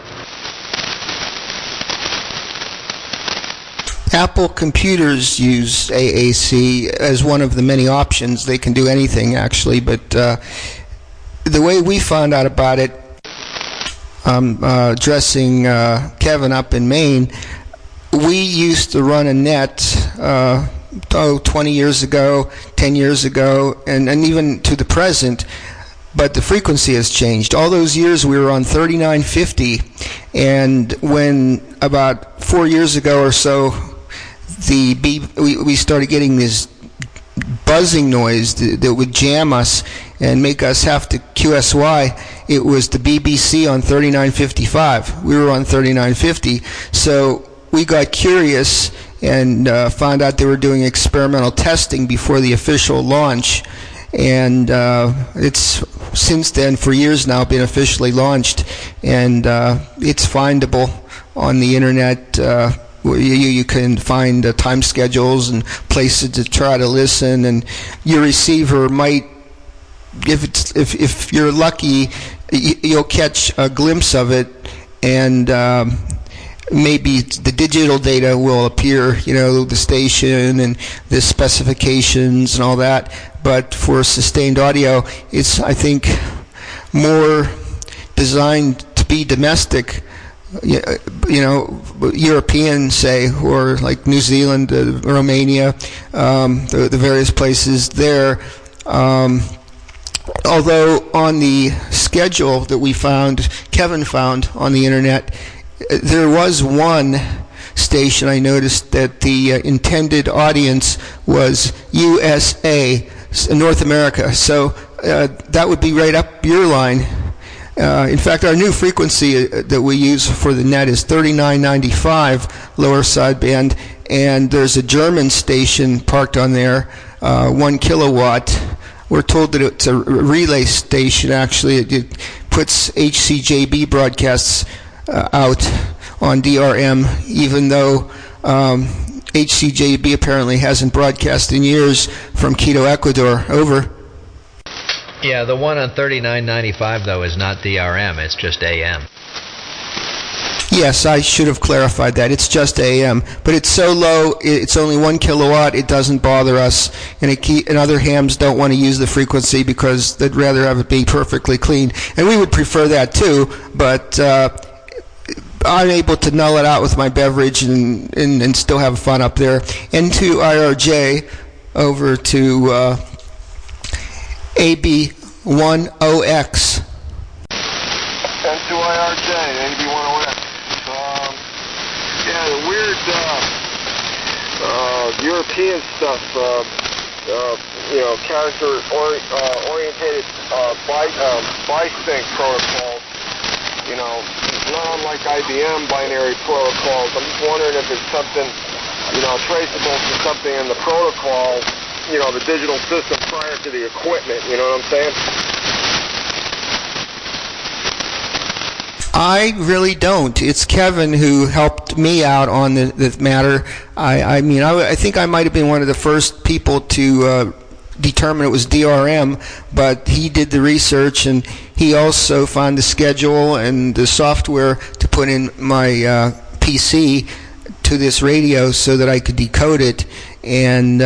Apple computers use AAC as one of the many options. They can do anything, actually, but the way we found out about it, dressing Kevin up in Maine, we used to run a net 20 years ago, 10 years ago, and even to the present, but the frequency has changed. All those years we were on 3950, and when about 4 years ago or so, we started getting this buzzing noise that would jam us and make us have to QSY. It was the BBC on 3955. We were on 3950. So we got curious and found out they were doing experimental testing before the official launch. And it's since then, for years now, been officially launched. And it's findable on the internet. You can find time schedules and places to try to listen, and your receiver might, if you're lucky, you'll catch a glimpse of it, and maybe the digital data will appear, the station and the specifications and all that. But for sustained audio, it's, I think, more designed to be domestic. European, say, or like New Zealand, Romania, the various places there. Although on the schedule that Kevin found on the internet, there was one station I noticed that the intended audience was USA, North America. So that would be right up your line. In fact, our new frequency that we use for the net is 3995 lower sideband, and there's a German station parked on there, 1 kilowatt. We're told that it's a relay station, actually. It puts HCJB broadcasts out on DRM, even though HCJB apparently hasn't broadcast in years from Quito, Ecuador. Over. Yeah, the one on 3995, though, is not DRM. It's just AM. Yes, I should have clarified that. It's just AM. But it's so low, it's only 1 kilowatt, it doesn't bother us. And other hams don't want to use the frequency because they'd rather have it be perfectly clean. And we would prefer that, too. But I'm able to null it out with my beverage and still have fun up there. N2 IRJ over to AB10X. N2IRJ, AB10X. The weird European stuff, character-orientated bisync protocols, not unlike IBM binary protocols. I'm just wondering if it's something, traceable to something in the protocol, the digital system prior to the equipment, you know what I'm saying? I really don't. It's Kevin who helped me out on the matter. I think I might have been one of the first people to determine it was DRM, but he did the research, and he also found the schedule and the software to put in my PC to this radio so that I could decode it. And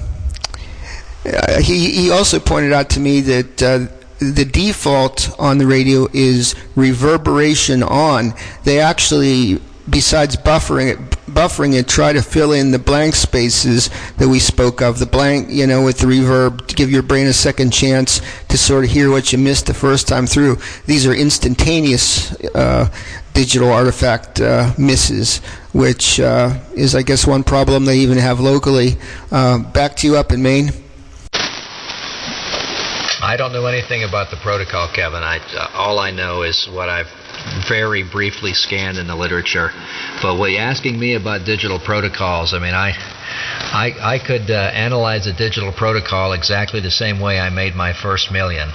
he also pointed out to me that the default on the radio is reverberation on. They actually, besides buffering it, try to fill in the blank spaces that we spoke of. The blank, with the reverb, to give your brain a second chance to sort of hear what you missed the first time through. These are instantaneous digital artifact misses, which is, I guess, one problem they even have locally. Back to you up in Maine. I don't know anything about the protocol, Kevin. All I know is what I've very briefly scanned in the literature. But what you're asking me about digital protocols, I mean, I could analyze a digital protocol exactly the same way I made my first million.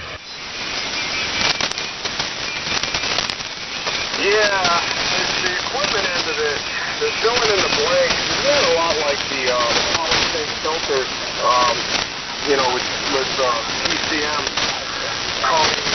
Yeah, it's the equipment end of it. The filling in the blanks. It's not a lot like the solid-state filter, with PCM coding,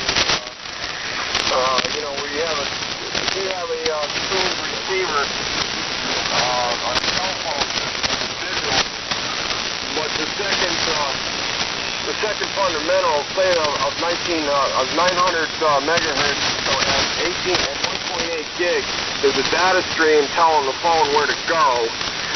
where you have a tuned receiver on cell phones, digital. But the second fundamental, say of 900 megahertz, so at 1.8 gig, there's a data stream telling the phone where to go.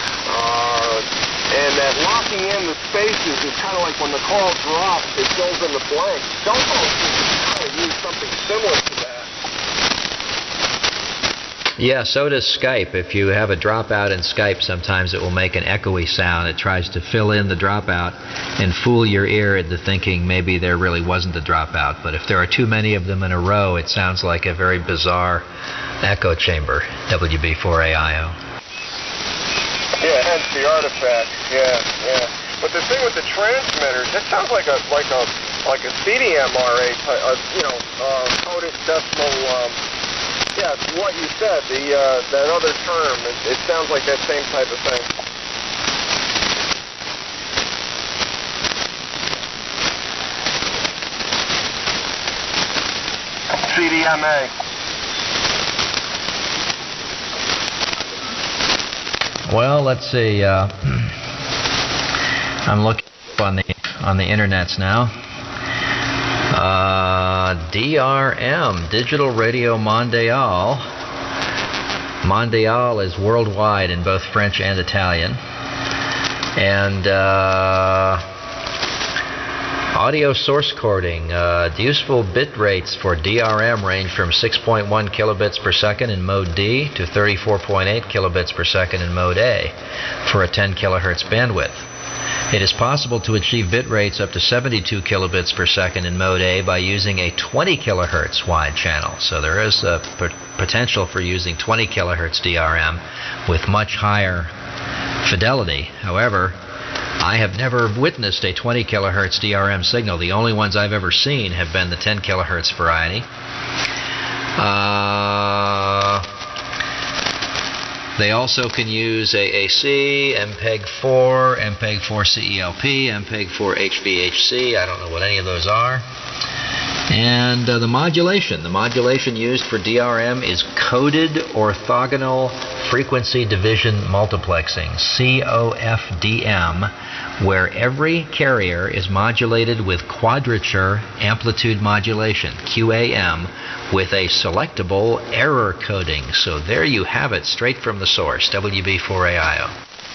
And that locking in the spaces is kind of like when the call drops, it fills in the blanks. Cell phones kind of use something similar to that. Yeah, so does Skype. If you have a dropout in Skype, sometimes it will make an echoey sound. It tries to fill in the dropout and fool your ear into thinking maybe there really wasn't a dropout. But if there are too many of them in a row, it sounds like a very bizarre echo chamber, WB4AIO. Yeah, hence the artifact. Yeah. But the thing with the transmitters, it sounds like a CDMRA, coded decimal. Yeah, what you said. That other term. It sounds like that same type of thing. CDMA. Well, let's see. I'm looking on the internets now. DRM, Digital Radio Mondiale. Mondiale is worldwide in both French and Italian. And audio source coding. The useful bit rates for DRM range from 6.1 kilobits per second in mode D to 34.8 kilobits per second in mode A for a 10 kilohertz bandwidth. It is possible to achieve bit rates up to 72 kilobits per second in mode A by using a 20 kilohertz wide channel. So there is a potential for using 20 kilohertz DRM with much higher fidelity. However, I have never witnessed a 20 kilohertz DRM signal. The only ones I've ever seen have been the 10 kilohertz variety. They also can use AAC, MPEG-4, MPEG-4 CELP, MPEG-4 HVHC. I don't know what any of those are. And the modulation. The modulation used for DRM is coded orthogonal frequency division multiplexing, COFDM, where every carrier is modulated with quadrature amplitude modulation, QAM, with a selectable error coding. So there you have it, straight from the source, WB4AIO.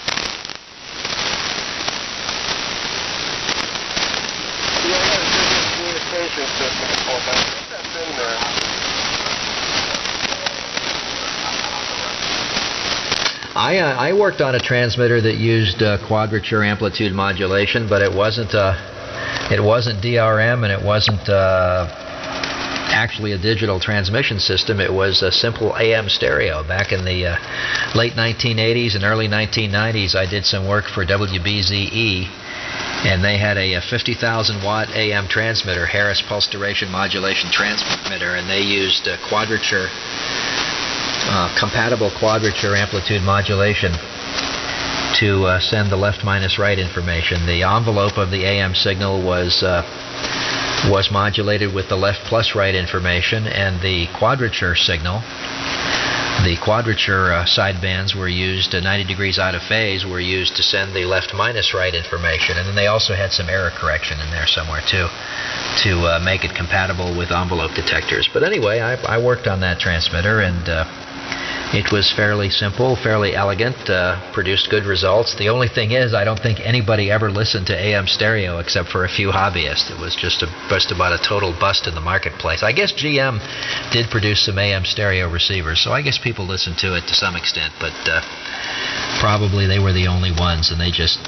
I worked on a transmitter that used quadrature amplitude modulation, but it wasn't DRM, and it wasn't actually a digital transmission system. It was a simple AM stereo. Back in the late 1980s and early 1990s, I did some work for WBZE, and they had a 50,000 watt AM transmitter, Harris pulse duration modulation transmitter, and they used quadrature compatible quadrature amplitude modulation to send the left minus right information. The envelope of the AM signal was modulated with the left plus right information, and the quadrature signal, the quadrature sidebands were used 90 degrees out of phase, were used to send the left minus right information. And then they also had some error correction in there somewhere too, to make it compatible with envelope detectors. But anyway, I worked on that transmitter, and it was fairly simple, fairly elegant, produced good results. The only thing is, I don't think anybody ever listened to AM stereo except for a few hobbyists. It was just about a total bust in the marketplace. I guess GM did produce some AM stereo receivers, so I guess people listened to it to some extent, but probably they were the only ones, and they just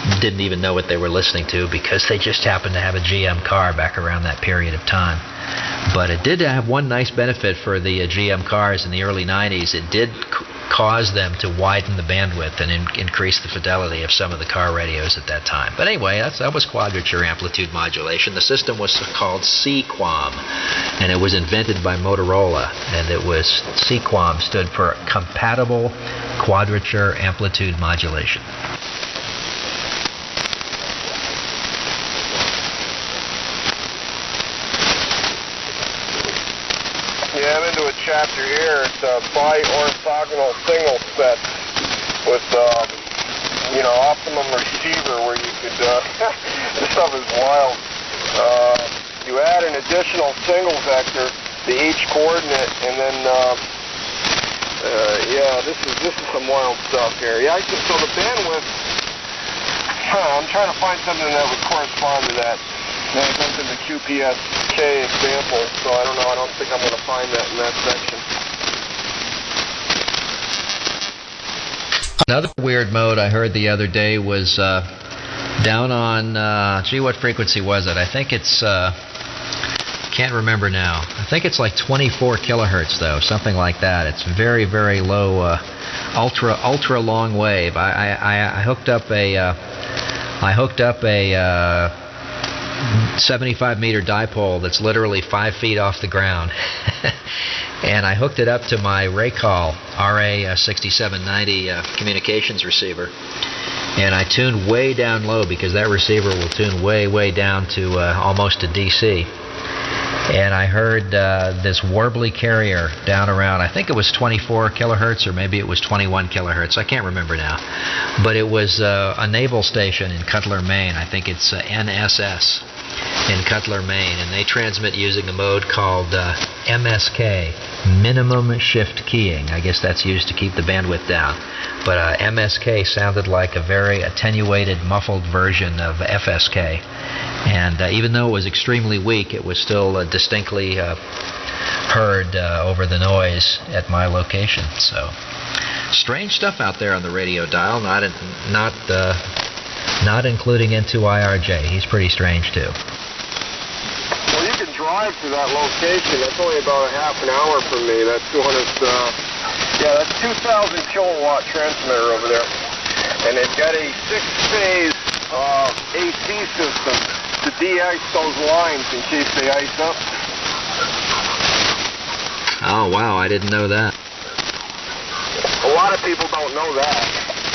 didn't even know what they were listening to because they just happened to have a GM car back around that period of time. But it did have one nice benefit for the GM cars in the early 90s. It did cause them to widen the bandwidth and increase the fidelity of some of the car radios at that time. But anyway, that was quadrature amplitude modulation. The system was called CQAM, and it was invented by Motorola. And it was CQAM stood for Compatible Quadrature Amplitude Modulation. Yeah, I'm into a chapter here. It's bi-orthogonal signal sets with, optimum receiver where you could, this stuff is wild. You add an additional signal vector to each coordinate, and then, this is some wild stuff here. Yeah, so the bandwidth, I'm trying to find something that would correspond to that. Now it goes into QPSK example, so I don't know. I don't think I'm going to find that in that section. Another weird mode I heard the other day was down on, what frequency was it? I think it's, can't remember now. I think it's like 24 kilohertz though, something like that. It's very, very low, ultra long wave. I hooked up a 75-meter dipole that's literally 5 feet off the ground. And I hooked it up to my Raycall RA6790 communications receiver. And I tuned way down low because that receiver will tune way, way down to almost to DC. And I heard this warbly carrier down around, I think it was 24 kilohertz or maybe it was 21 kilohertz. I can't remember now. But it was a naval station in Cutler, Maine. I think it's NSS in Cutler, Maine. And they transmit using a mode called MSK, minimum shift keying. I guess that's used to keep the bandwidth down. But MSK sounded like a very attenuated, muffled version of FSK. And even though it was extremely weak, it was still distinctly heard over the noise at my location. So, strange stuff out there on the radio dial. Not including into IRJ. He's pretty strange too. Well, you can drive to that location. That's only about a half an hour from me. That's 2,000 kilowatt transmitter over there, and they've got a 6-phase AC system to de-ice those lines in case they ice up. Oh, wow, I didn't know that. A lot of people don't know that.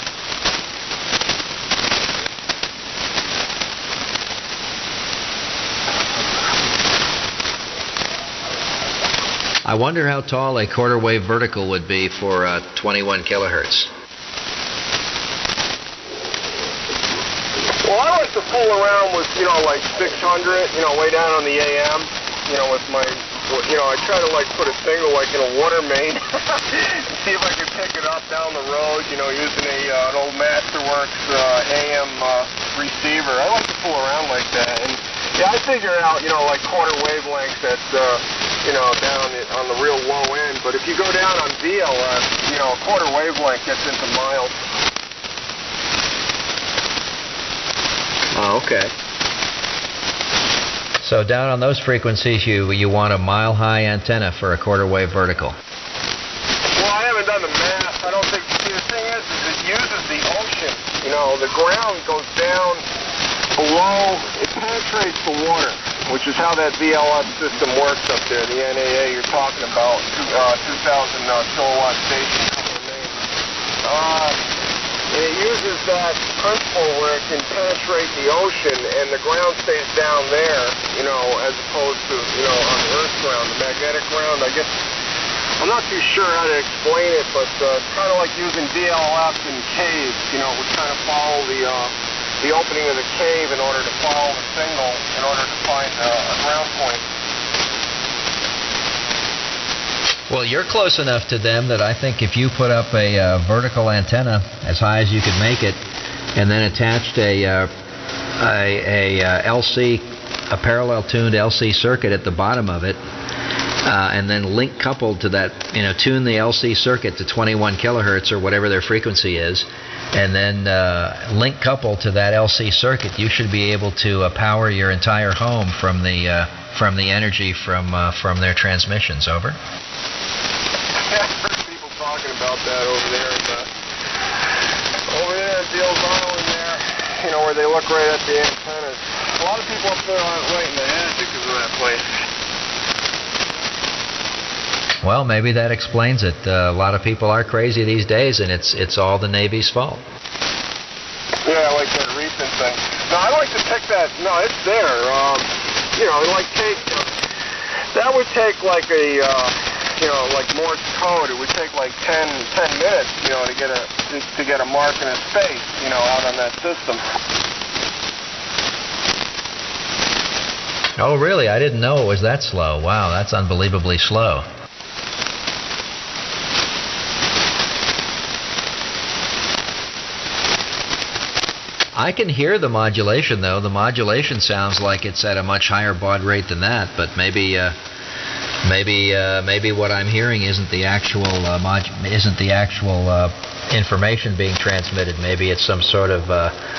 I wonder how tall a quarter wave vertical would be for 21 kilohertz. Well, I like to fool around with, like 600, way down on the AM, with my, I try to put a signal in a water main and see if I can pick it up down the road, using an old Masterworks AM receiver. I like to fool around like that. And yeah, I figure out, quarter wavelengths at, down on the real low end. But if you go down on VLS, a quarter wavelength gets into miles. Oh, okay. So down on those frequencies, you want a mile-high antenna for a quarter wave vertical. Well, I haven't done the math. I don't think. See, the thing is it uses the ocean. The ground goes down below. It penetrates the water, which is how that VLS system works up there. The NAA you're talking about, 2,000 kilowatt station. And it uses that principle where it can penetrate the ocean and the ground stays down there, as opposed to, on the Earth's ground, the magnetic ground. I guess, I'm not too sure how to explain it, but it's kind of like using DLF in caves, it would kind of follow the opening of the cave in order to follow the signal, in order to find a ground point. Well, you're close enough to them that I think if you put up a vertical antenna as high as you could make it, and then attached a parallel tuned LC circuit at the bottom of it, and then link coupled to that, tune the LC circuit to 21 kilohertz or whatever their frequency is, and then link coupled to that LC circuit, you should be able to power your entire home from the energy from their transmissions. Over. Yeah, I've heard people talking about that over there in Beals Island there, where they look right at the antennas. A lot of people up there aren't right in the head because of that place. Well, maybe that explains it. A lot of people are crazy these days, and it's all the Navy's fault. Yeah, like that recent thing. No, I like to take that. No, it's there. That would take like a, like Morse code. It would take like 10 minutes, to get a mark in a space, out on that system. Oh, really? I didn't know it was that slow. Wow, that's unbelievably slow. I can hear the modulation, though. The modulation sounds like it's at a much higher baud rate than that, but maybe what I'm hearing isn't the actual information being transmitted. Maybe it's some sort of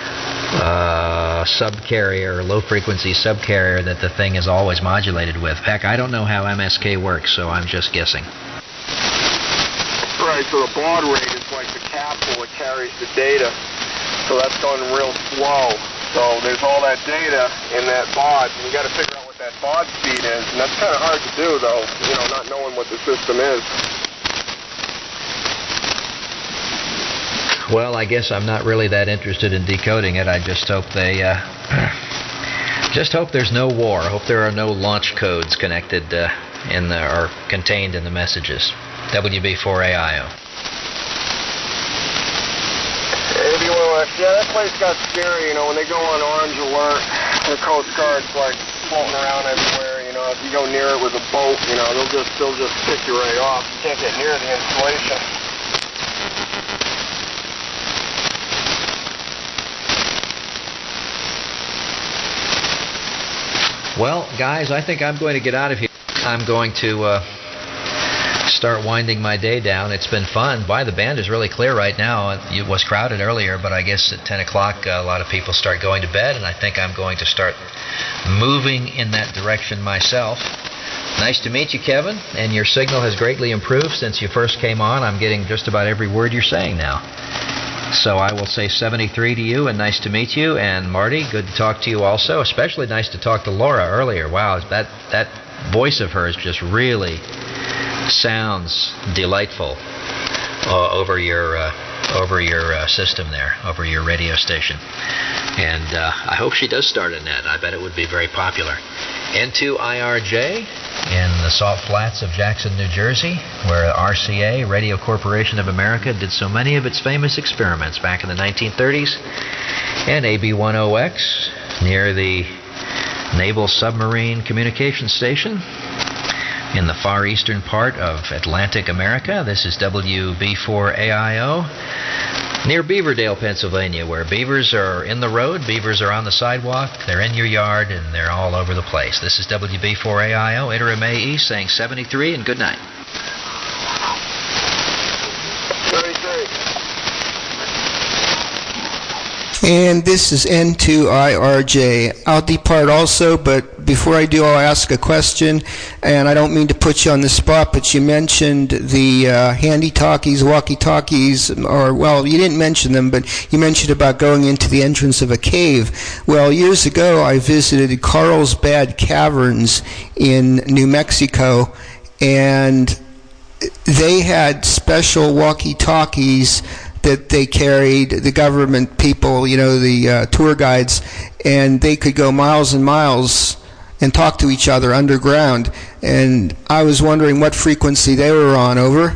subcarrier, low-frequency subcarrier that the thing is always modulated with. Heck, I don't know how MSK works, so I'm just guessing. Right, so the baud rate is like the capsule that carries the data. So that's going real slow. So there's all that data in that baud, and you got to figure out what that baud speed is, and that's kind of hard to do, though, not knowing what the system is. Well, I guess I'm not really that interested in decoding it. I just hope there's no war. I hope there are no launch codes connected or contained in the messages. WB4AIO. Yeah, that place got scary, when they go on orange alert, the Coast Guard's like floating around everywhere, if you go near it with a boat, they'll just pick you right off. You can't get near the installation. Well, guys, I think I'm going to get out of here. I'm going to start winding my day down. It's been fun. Boy, the band is really clear right now. It was crowded earlier, but I guess at 10 o'clock a lot of people start going to bed, and I think I'm going to start moving in that direction myself. Nice to meet you, Kevin, and your signal has greatly improved since you first came on. I'm getting just about every word you're saying now. So I will say 73 to you, and nice to meet you. And Marty, good to talk to you also. Especially nice to talk to Laura earlier. Wow, that voice of hers just really sounds delightful over your system there, over your radio station. And I hope she does start a net. I bet it would be very popular. N2IRJ in the Salt Flats of Jackson, New Jersey, where RCA, Radio Corporation of America, did so many of its famous experiments back in the 1930s. And AB10X near the Naval Submarine Communications Station in the far eastern part of Atlantic America. This is WB4AIO near Beaverdale, Pennsylvania, where beavers are in the road, beavers are on the sidewalk, they're in your yard, and they're all over the place. This is WB4AIO, Interim AE, saying 73 and good night. 73. And this is N2IRJ. I'll depart also, but before I do, I'll ask a question. And I don't mean to put you on the spot, but you mentioned the handy-talkies, walkie-talkies, or, well, you didn't mention them, but you mentioned about going into the entrance of a cave. Well, years ago, I visited Carlsbad Caverns in New Mexico, and they had special walkie-talkies that they carried, the government people, the tour guides, and they could go miles and miles and talk to each other underground. And I was wondering what frequency they were on. Over.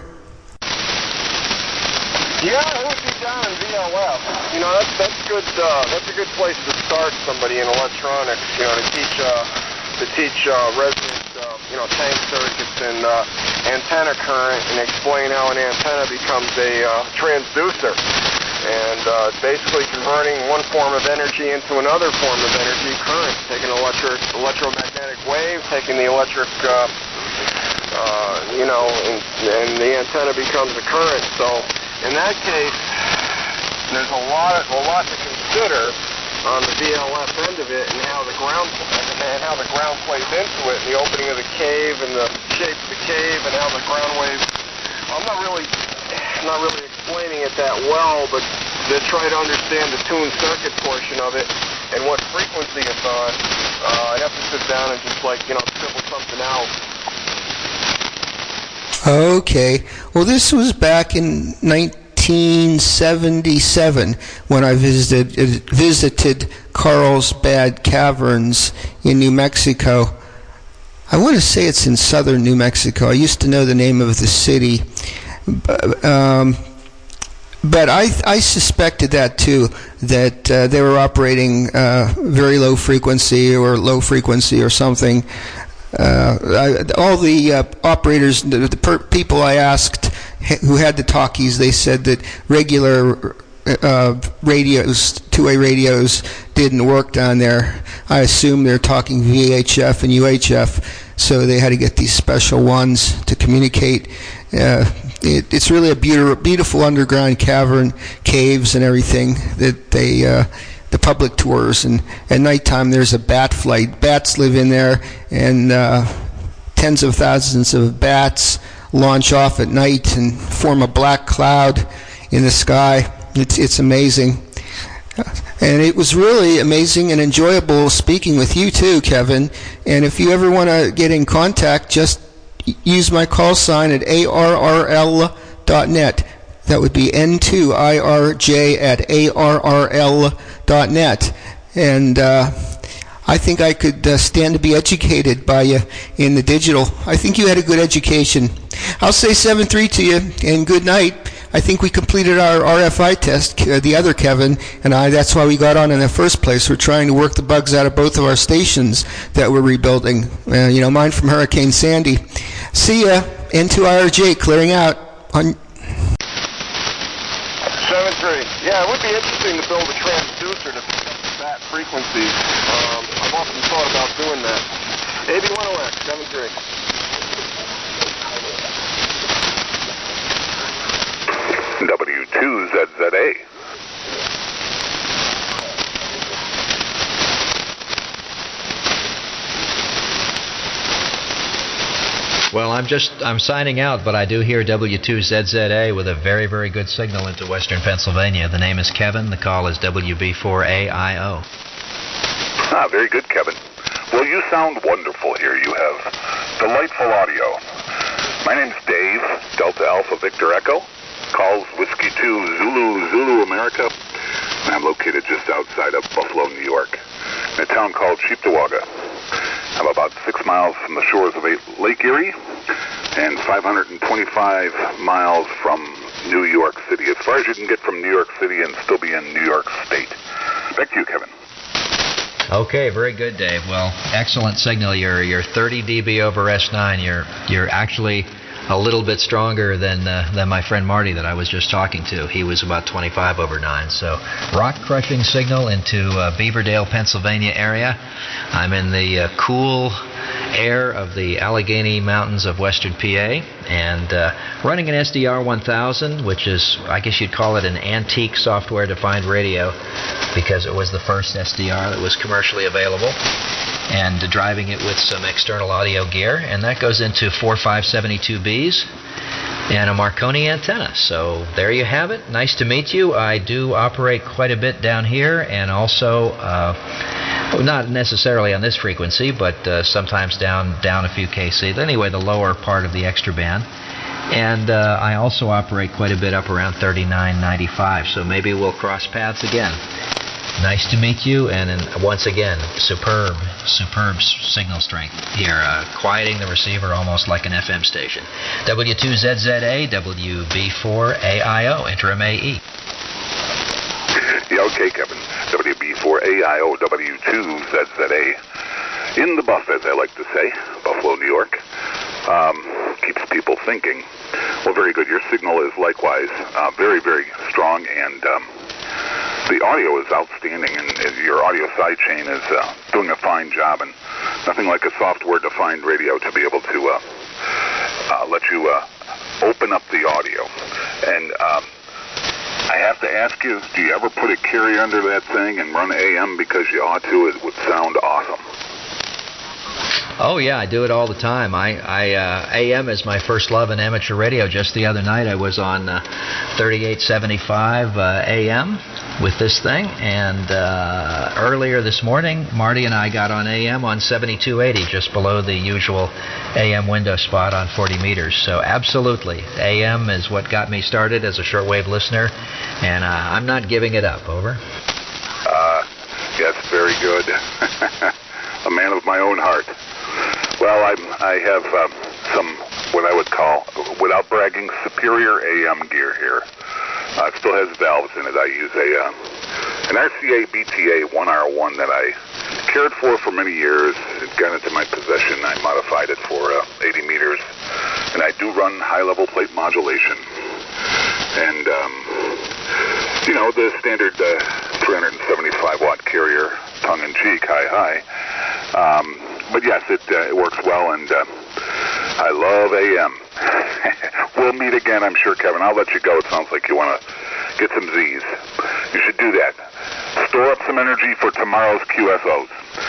Yeah, it would be down in VLF. That's good. That's a good place to start somebody in electronics. To teach residents, tank circuits and antenna current, and explain how an antenna becomes a transducer. And basically converting one form of energy into another form of energy, current, taking an electromagnetic wave, taking the electric and the antenna becomes a current. So in that case, there's a lot to consider on the VLF end of it, and how the ground plays into it, and the opening of the cave, and the shape of the cave, and how the ground waves. I'm not really explaining it that well, but to try to understand the tuned circuit portion of it and what frequency it's on, I'd have to sit down and just scribble something out. Okay. Well, this was back in 1977 when I visited Carlsbad Caverns in New Mexico. I want to say it's in southern New Mexico. I used to know the name of the city. But I suspected that too, that they were operating very low frequency or something. All the operators, the people I asked who had the talkies, they said that regular radios, two-way radios, didn't work down there. I assume they're talking VHF and UHF, so they had to get these special ones to communicate. It's really a beautiful underground cavern, caves and everything that the public tours. And at nighttime there's a bat flight. Bats live in there, and tens of thousands of bats launch off at night and form a black cloud in the sky. It's amazing. And it was really amazing and enjoyable speaking with you too, Kevin. And if you ever want to get in contact, just use my call sign at arrl.net. That would be n2irj@arrl.net. And I think I could stand to be educated by you in the digital. I think you had a good education. I'll say 7-3 to you, and good night. I think we completed our RFI test, the other Kevin and I. That's why we got on in the first place. We're trying to work the bugs out of both of our stations that we're rebuilding. Mine from Hurricane Sandy. See ya. N2IRJ clearing out. 7-3. Yeah, it would be interesting to build a transducer to pick up that frequency. I've often thought about doing that. AB10X, 7-3. W2ZZA. Well, I'm signing out, but I do hear W2ZZA with a very, very good signal into western Pennsylvania. The name is Kevin. The call is WB4AIO. Very good, Kevin. Well, you sound wonderful here. You have delightful audio. My name's Dave, Delta Alpha Victor Echo. Calls Whiskey 2 Zulu America. And I'm located just outside of Buffalo, New York, in a town called Cheektowaga. I'm about 6 miles from the shores of Lake Erie and 525 miles from New York City, as far as you can get from New York City and still be in New York State. Back to you, Kevin. Okay, very good, Dave. Well, excellent signal. You're 30 dB over S9. You're actually a little bit stronger than my friend Marty that I was just talking to. He was about 25 over 9. So rock-crushing signal into Beaverdale, Pennsylvania area. I'm in the cool air of the Allegheny Mountains of western PA, and running an SDR 1000, which is, I guess you'd call it an antique software-defined radio, because it was the first SDR that was commercially available, and driving it with some external audio gear, and that goes into 4572Bs and a Marconi antenna. So there you have it. Nice to meet you. I do operate quite a bit down here, and also not necessarily on this frequency, but sometimes down a few KC. Anyway, the lower part of the extra band. And I also operate quite a bit up around 3995, so maybe we'll cross paths again. Nice to meet you, and once again, superb signal strength here, quieting the receiver almost like an FM station. W2ZZA, WB4AIO, interim AE. Yeah, okay, Kevin. WB4AIO, W2ZZA. In the buff, as I like to say, Buffalo, New York. Keeps people thinking. Well, very good. Your signal is likewise very, very strong, and the audio is outstanding, and your audio sidechain is doing a fine job, and nothing like a software-defined radio to be able to ask you, do you ever put a carrier under that thing and run AM because you ought to? It would sound awesome. Oh, yeah, I do it all the time. AM is my first love in amateur radio. Just the other night I was on 3875 AM with this thing, and earlier this morning Marty and I got on AM on 7280, just below the usual AM window spot on 40 meters. So absolutely, AM is what got me started as a shortwave listener, and I'm not giving it up. Over. Yes, very good. A man of my own heart. Well, I have some, what I would call, without bragging, superior AM gear here. It still has valves in it. I use an RCA BTA 1R1 that I cared for many years. It got into my possession. I modified it for 80 meters. And I do run high-level plate modulation. And, the standard 375-watt carrier, tongue-in-cheek, high. But yes, it works well, and I love AM. We'll meet again, I'm sure, Kevin. I'll let you go. It sounds like you want to get some Z's. You should do that. Store up some energy for tomorrow's QSOs.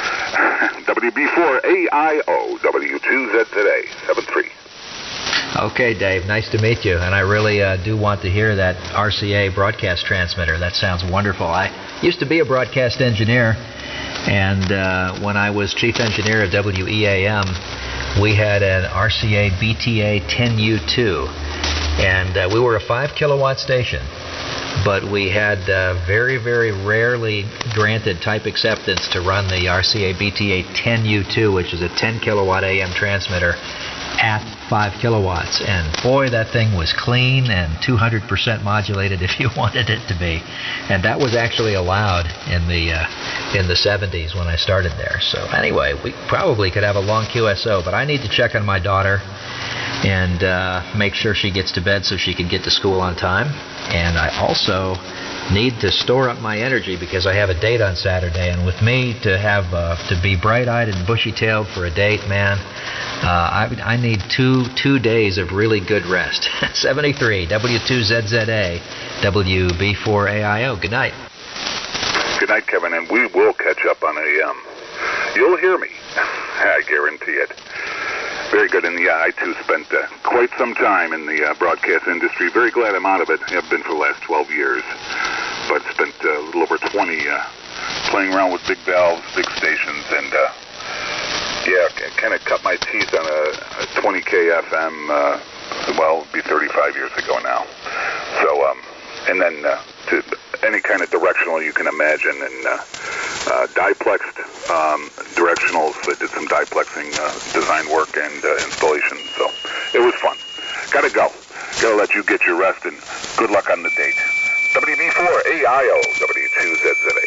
WB4AIO, W2Z today, 7-3. Okay, Dave, nice to meet you, and I really do want to hear that RCA broadcast transmitter. That sounds wonderful. I used to be a broadcast engineer, and when I was chief engineer of WEAM, we had an RCA BTA 10U2, and we were a 5-kilowatt station, but we had very, very rarely granted type acceptance to run the RCA BTA 10U2, which is a 10-kilowatt AM transmitter at 5 kilowatts, and boy, that thing was clean and 200% modulated if you wanted it to be, and that was actually allowed in the 70s when I started there. So anyway, we probably could have a long QSO, but I need to check on my daughter and make sure she gets to bed so she can get to school on time, and I also need to store up my energy because I have a date on Saturday, and with me to have to be bright-eyed and bushy-tailed for a date, man, I need two days of really good rest. 73 W2ZZA WB4AIO. Good night. Good night, Kevin, and we will catch up on AM. You'll hear me. I guarantee it. Very good. And yeah, I too spent quite some time in the broadcast industry. Very glad I'm out of it. I've been for the last 12 years, but spent a little over 20 playing around with big valves, big stations, and yeah, kind of cut my teeth on a 20K FM. Well, it'd be 35 years ago now. So, and then to any kind of directional you can imagine, and diplexed directionals. I did some diplexing design work and installation, so it was fun. Gotta go. Gotta let you get your rest, and good luck on the date. WB4AIO, W2ZZA.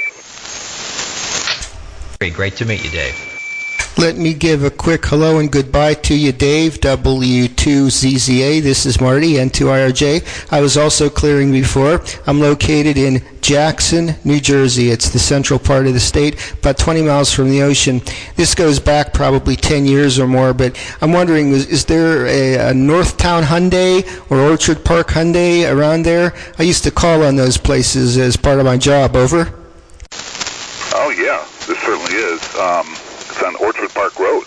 Great to meet you, Dave. Let me give a quick hello and goodbye to you, Dave, W2ZZA. This is Marty, N2IRJ. I was also clearing before. I'm located in Jackson, New Jersey. It's the central part of the state, about 20 miles from the ocean. This goes back probably 10 years or more, but I'm wondering, is there a Northtown Hyundai or Orchard Park Hyundai around there? I used to call on those places as part of my job. Over? Oh, yeah, there certainly is. It's on Orchard Park Road.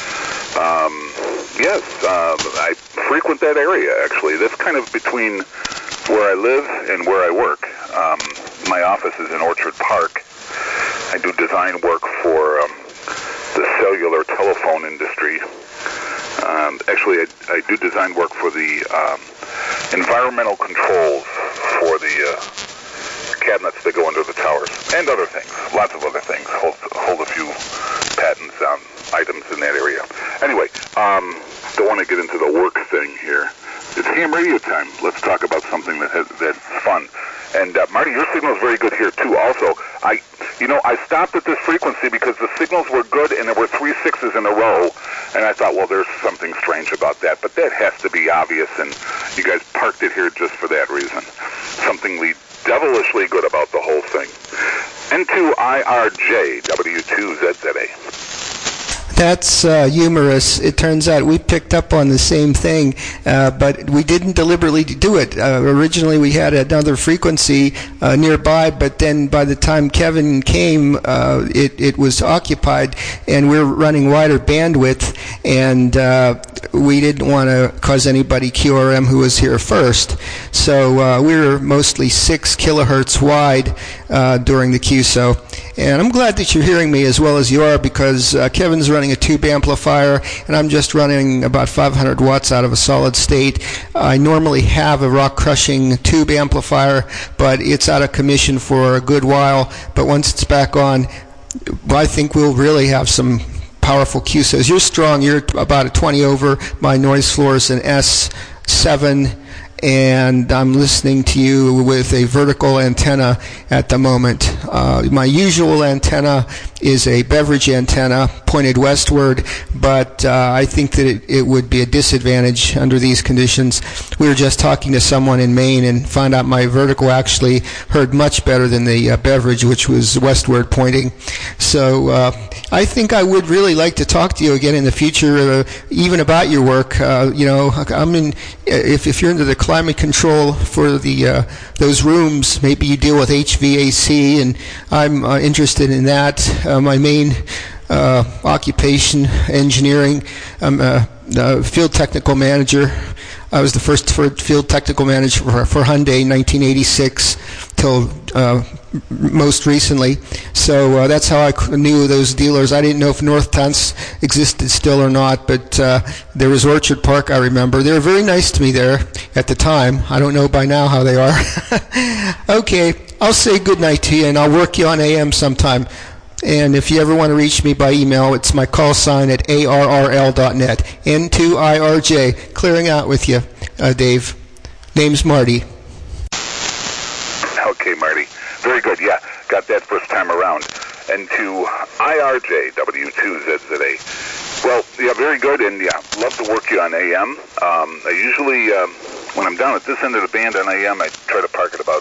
Yes, I frequent that area, actually. That's kind of between where I live and where I work. My office is in Orchard Park. I do design work for the cellular telephone industry. Actually, I do design work for the environmental controls for the cabinets that go under the towers, and other things, lots of other things. Hold a few patents on items in that area. Anyway, don't want to get into the work thing here. It's ham radio time. Let's talk about something that's fun. And Marty, your signal is very good here too. Also, I stopped at this frequency because the signals were good, and there were 3 6s in a row, and I thought, well, there's something strange about that, but that has to be obvious, and you guys parked it here just for that reason. Something devilishly good about the whole thing. N2IRJ, W2ZZA. That's humorous. It turns out we picked up on the same thing, but we didn't deliberately do it. Originally, we had another frequency nearby, but then by the time Kevin came, it was occupied, and we were running wider bandwidth, and we didn't want to cause anybody QRM who was here first. So we were mostly 6 kilohertz wide during the QSO. And I'm glad that you're hearing me as well as you are, because Kevin's running a tube amplifier, and I'm just running about 500 watts out of a solid state. I normally have a rock-crushing tube amplifier, but it's out of commission for a good while. But once it's back on, I think we'll really have some powerful QSOs. You're strong. You're about a 20 over. My noise floor is an S7. And I'm listening to you with a vertical antenna at the moment. My usual antenna is a beverage antenna pointed westward, but I think that it would be a disadvantage under these conditions. We were just talking to someone in Maine and found out my vertical actually heard much better than the beverage, which was westward pointing. So I think I would really like to talk to you again in the future, even about your work. If you're into the climate control for those rooms, maybe you deal with HVAC, and I'm interested in that. My main occupation, engineering. I'm a field technical manager. I was the first field technical manager for Hyundai in 1986 till most recently. So that's how I knew those dealers. I didn't know if North Tents existed still or not, but there was Orchard Park, I remember. They were very nice to me there at the time. I don't know by now how they are. Okay, I'll say good night to you, and I'll work you on AM sometime. And if you ever want to reach me by email, it's my call sign at arrl.net. N2IRJ. Clearing out with you, Dave. Name's Marty. Okay, Marty. Very good. Yeah, got that first time around. And to IRJ, W2ZZA. Well, yeah, very good. And yeah, love to work you on AM. I usually, when I'm down at this end of the band on AM, I try to park at about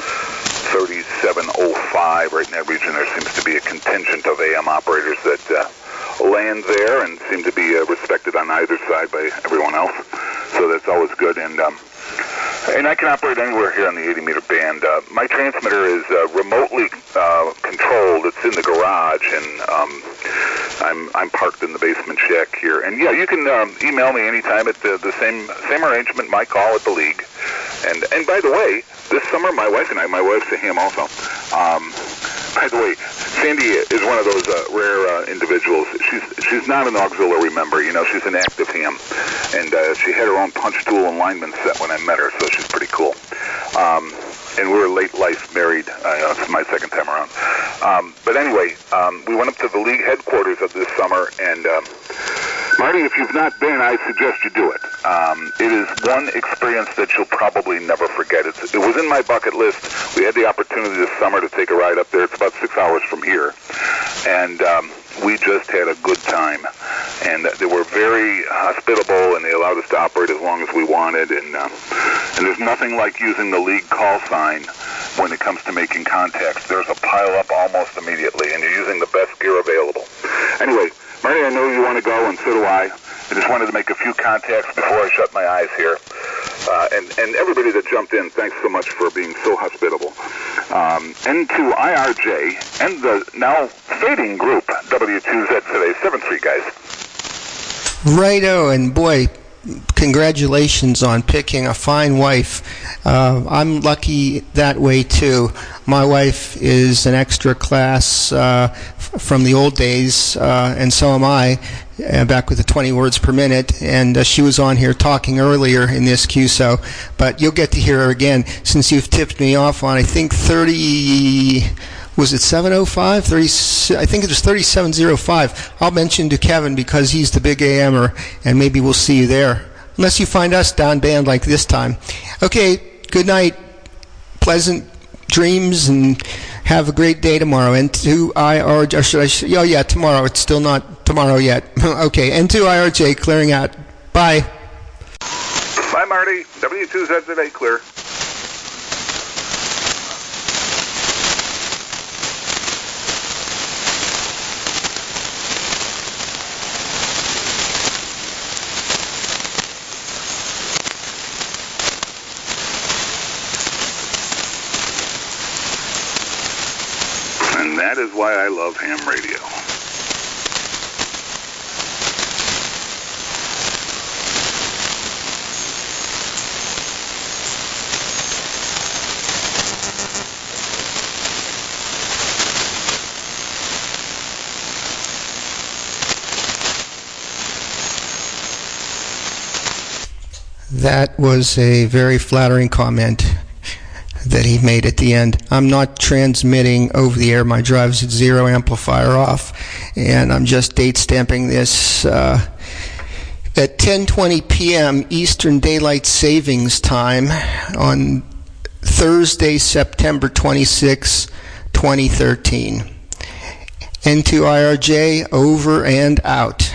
3705. Right in that region, there seems to be a contingent of AM operators that land there and seem to be respected on either side by everyone else. So that's always good. And I can operate anywhere here on the 80-meter band. My transmitter is remotely controlled. It's in the garage, and I'm parked in the basement shack here. And yeah, you can email me anytime at the same arrangement. My call at the league. And by the way, this summer, my wife's a ham also. By the way, Sandy is one of those rare individuals. She's not an auxiliary member, she's an active ham. And she had her own punch tool and lineman set when I met her, so she's pretty cool. And we were late life married. It's my second time around. But anyway, we went up to the league headquarters of this summer, and Marty, if you've not been, I suggest you do it. It is one experience that you'll probably never forget. It was in my bucket list. We had the opportunity this summer to take a ride up there. It's about 6 hours from here. And we just had a good time. And they were very hospitable, and they allowed us to operate as long as we wanted. And there's nothing like using the league call sign when it comes to making contacts. There's a pile up almost immediately, and you're using the best gear available. Anyway, Marty, I know you want to go, and so do I. I just wanted to make a few contacts before I shut my eyes here. And everybody that jumped in, thanks so much for being so hospitable. N2IRJ and the now fading group, W2Z today, 7-3, guys. Righto, and boy, congratulations on picking a fine wife. I'm lucky that way, too. My wife is an extra class from the old days, and so am I, back with the 20 words per minute, and she was on here talking earlier in this QSO, but you'll get to hear her again since you've tipped me off on, I think, 30... Was it 705? 30, I think it was 3705. I'll mention to Kevin because he's the big AMer, and maybe we'll see you there. Unless you find us down band like this time. Okay, good night. Pleasant dreams, and have a great day tomorrow. N2IRJ, or should I say, oh yeah, tomorrow. It's still not tomorrow yet. Okay, N2IRJ clearing out. Bye. Bye, Marty. W2ZZA clear. that is why I love ham radio. That was a very flattering comment that he made at the end. I'm not transmitting over the air. My drive's at 0 amplifier off, and I'm just date stamping this at 10:20 p.m. Eastern Daylight Savings Time on Thursday, September 26, 2013. N2IRJ, over and out.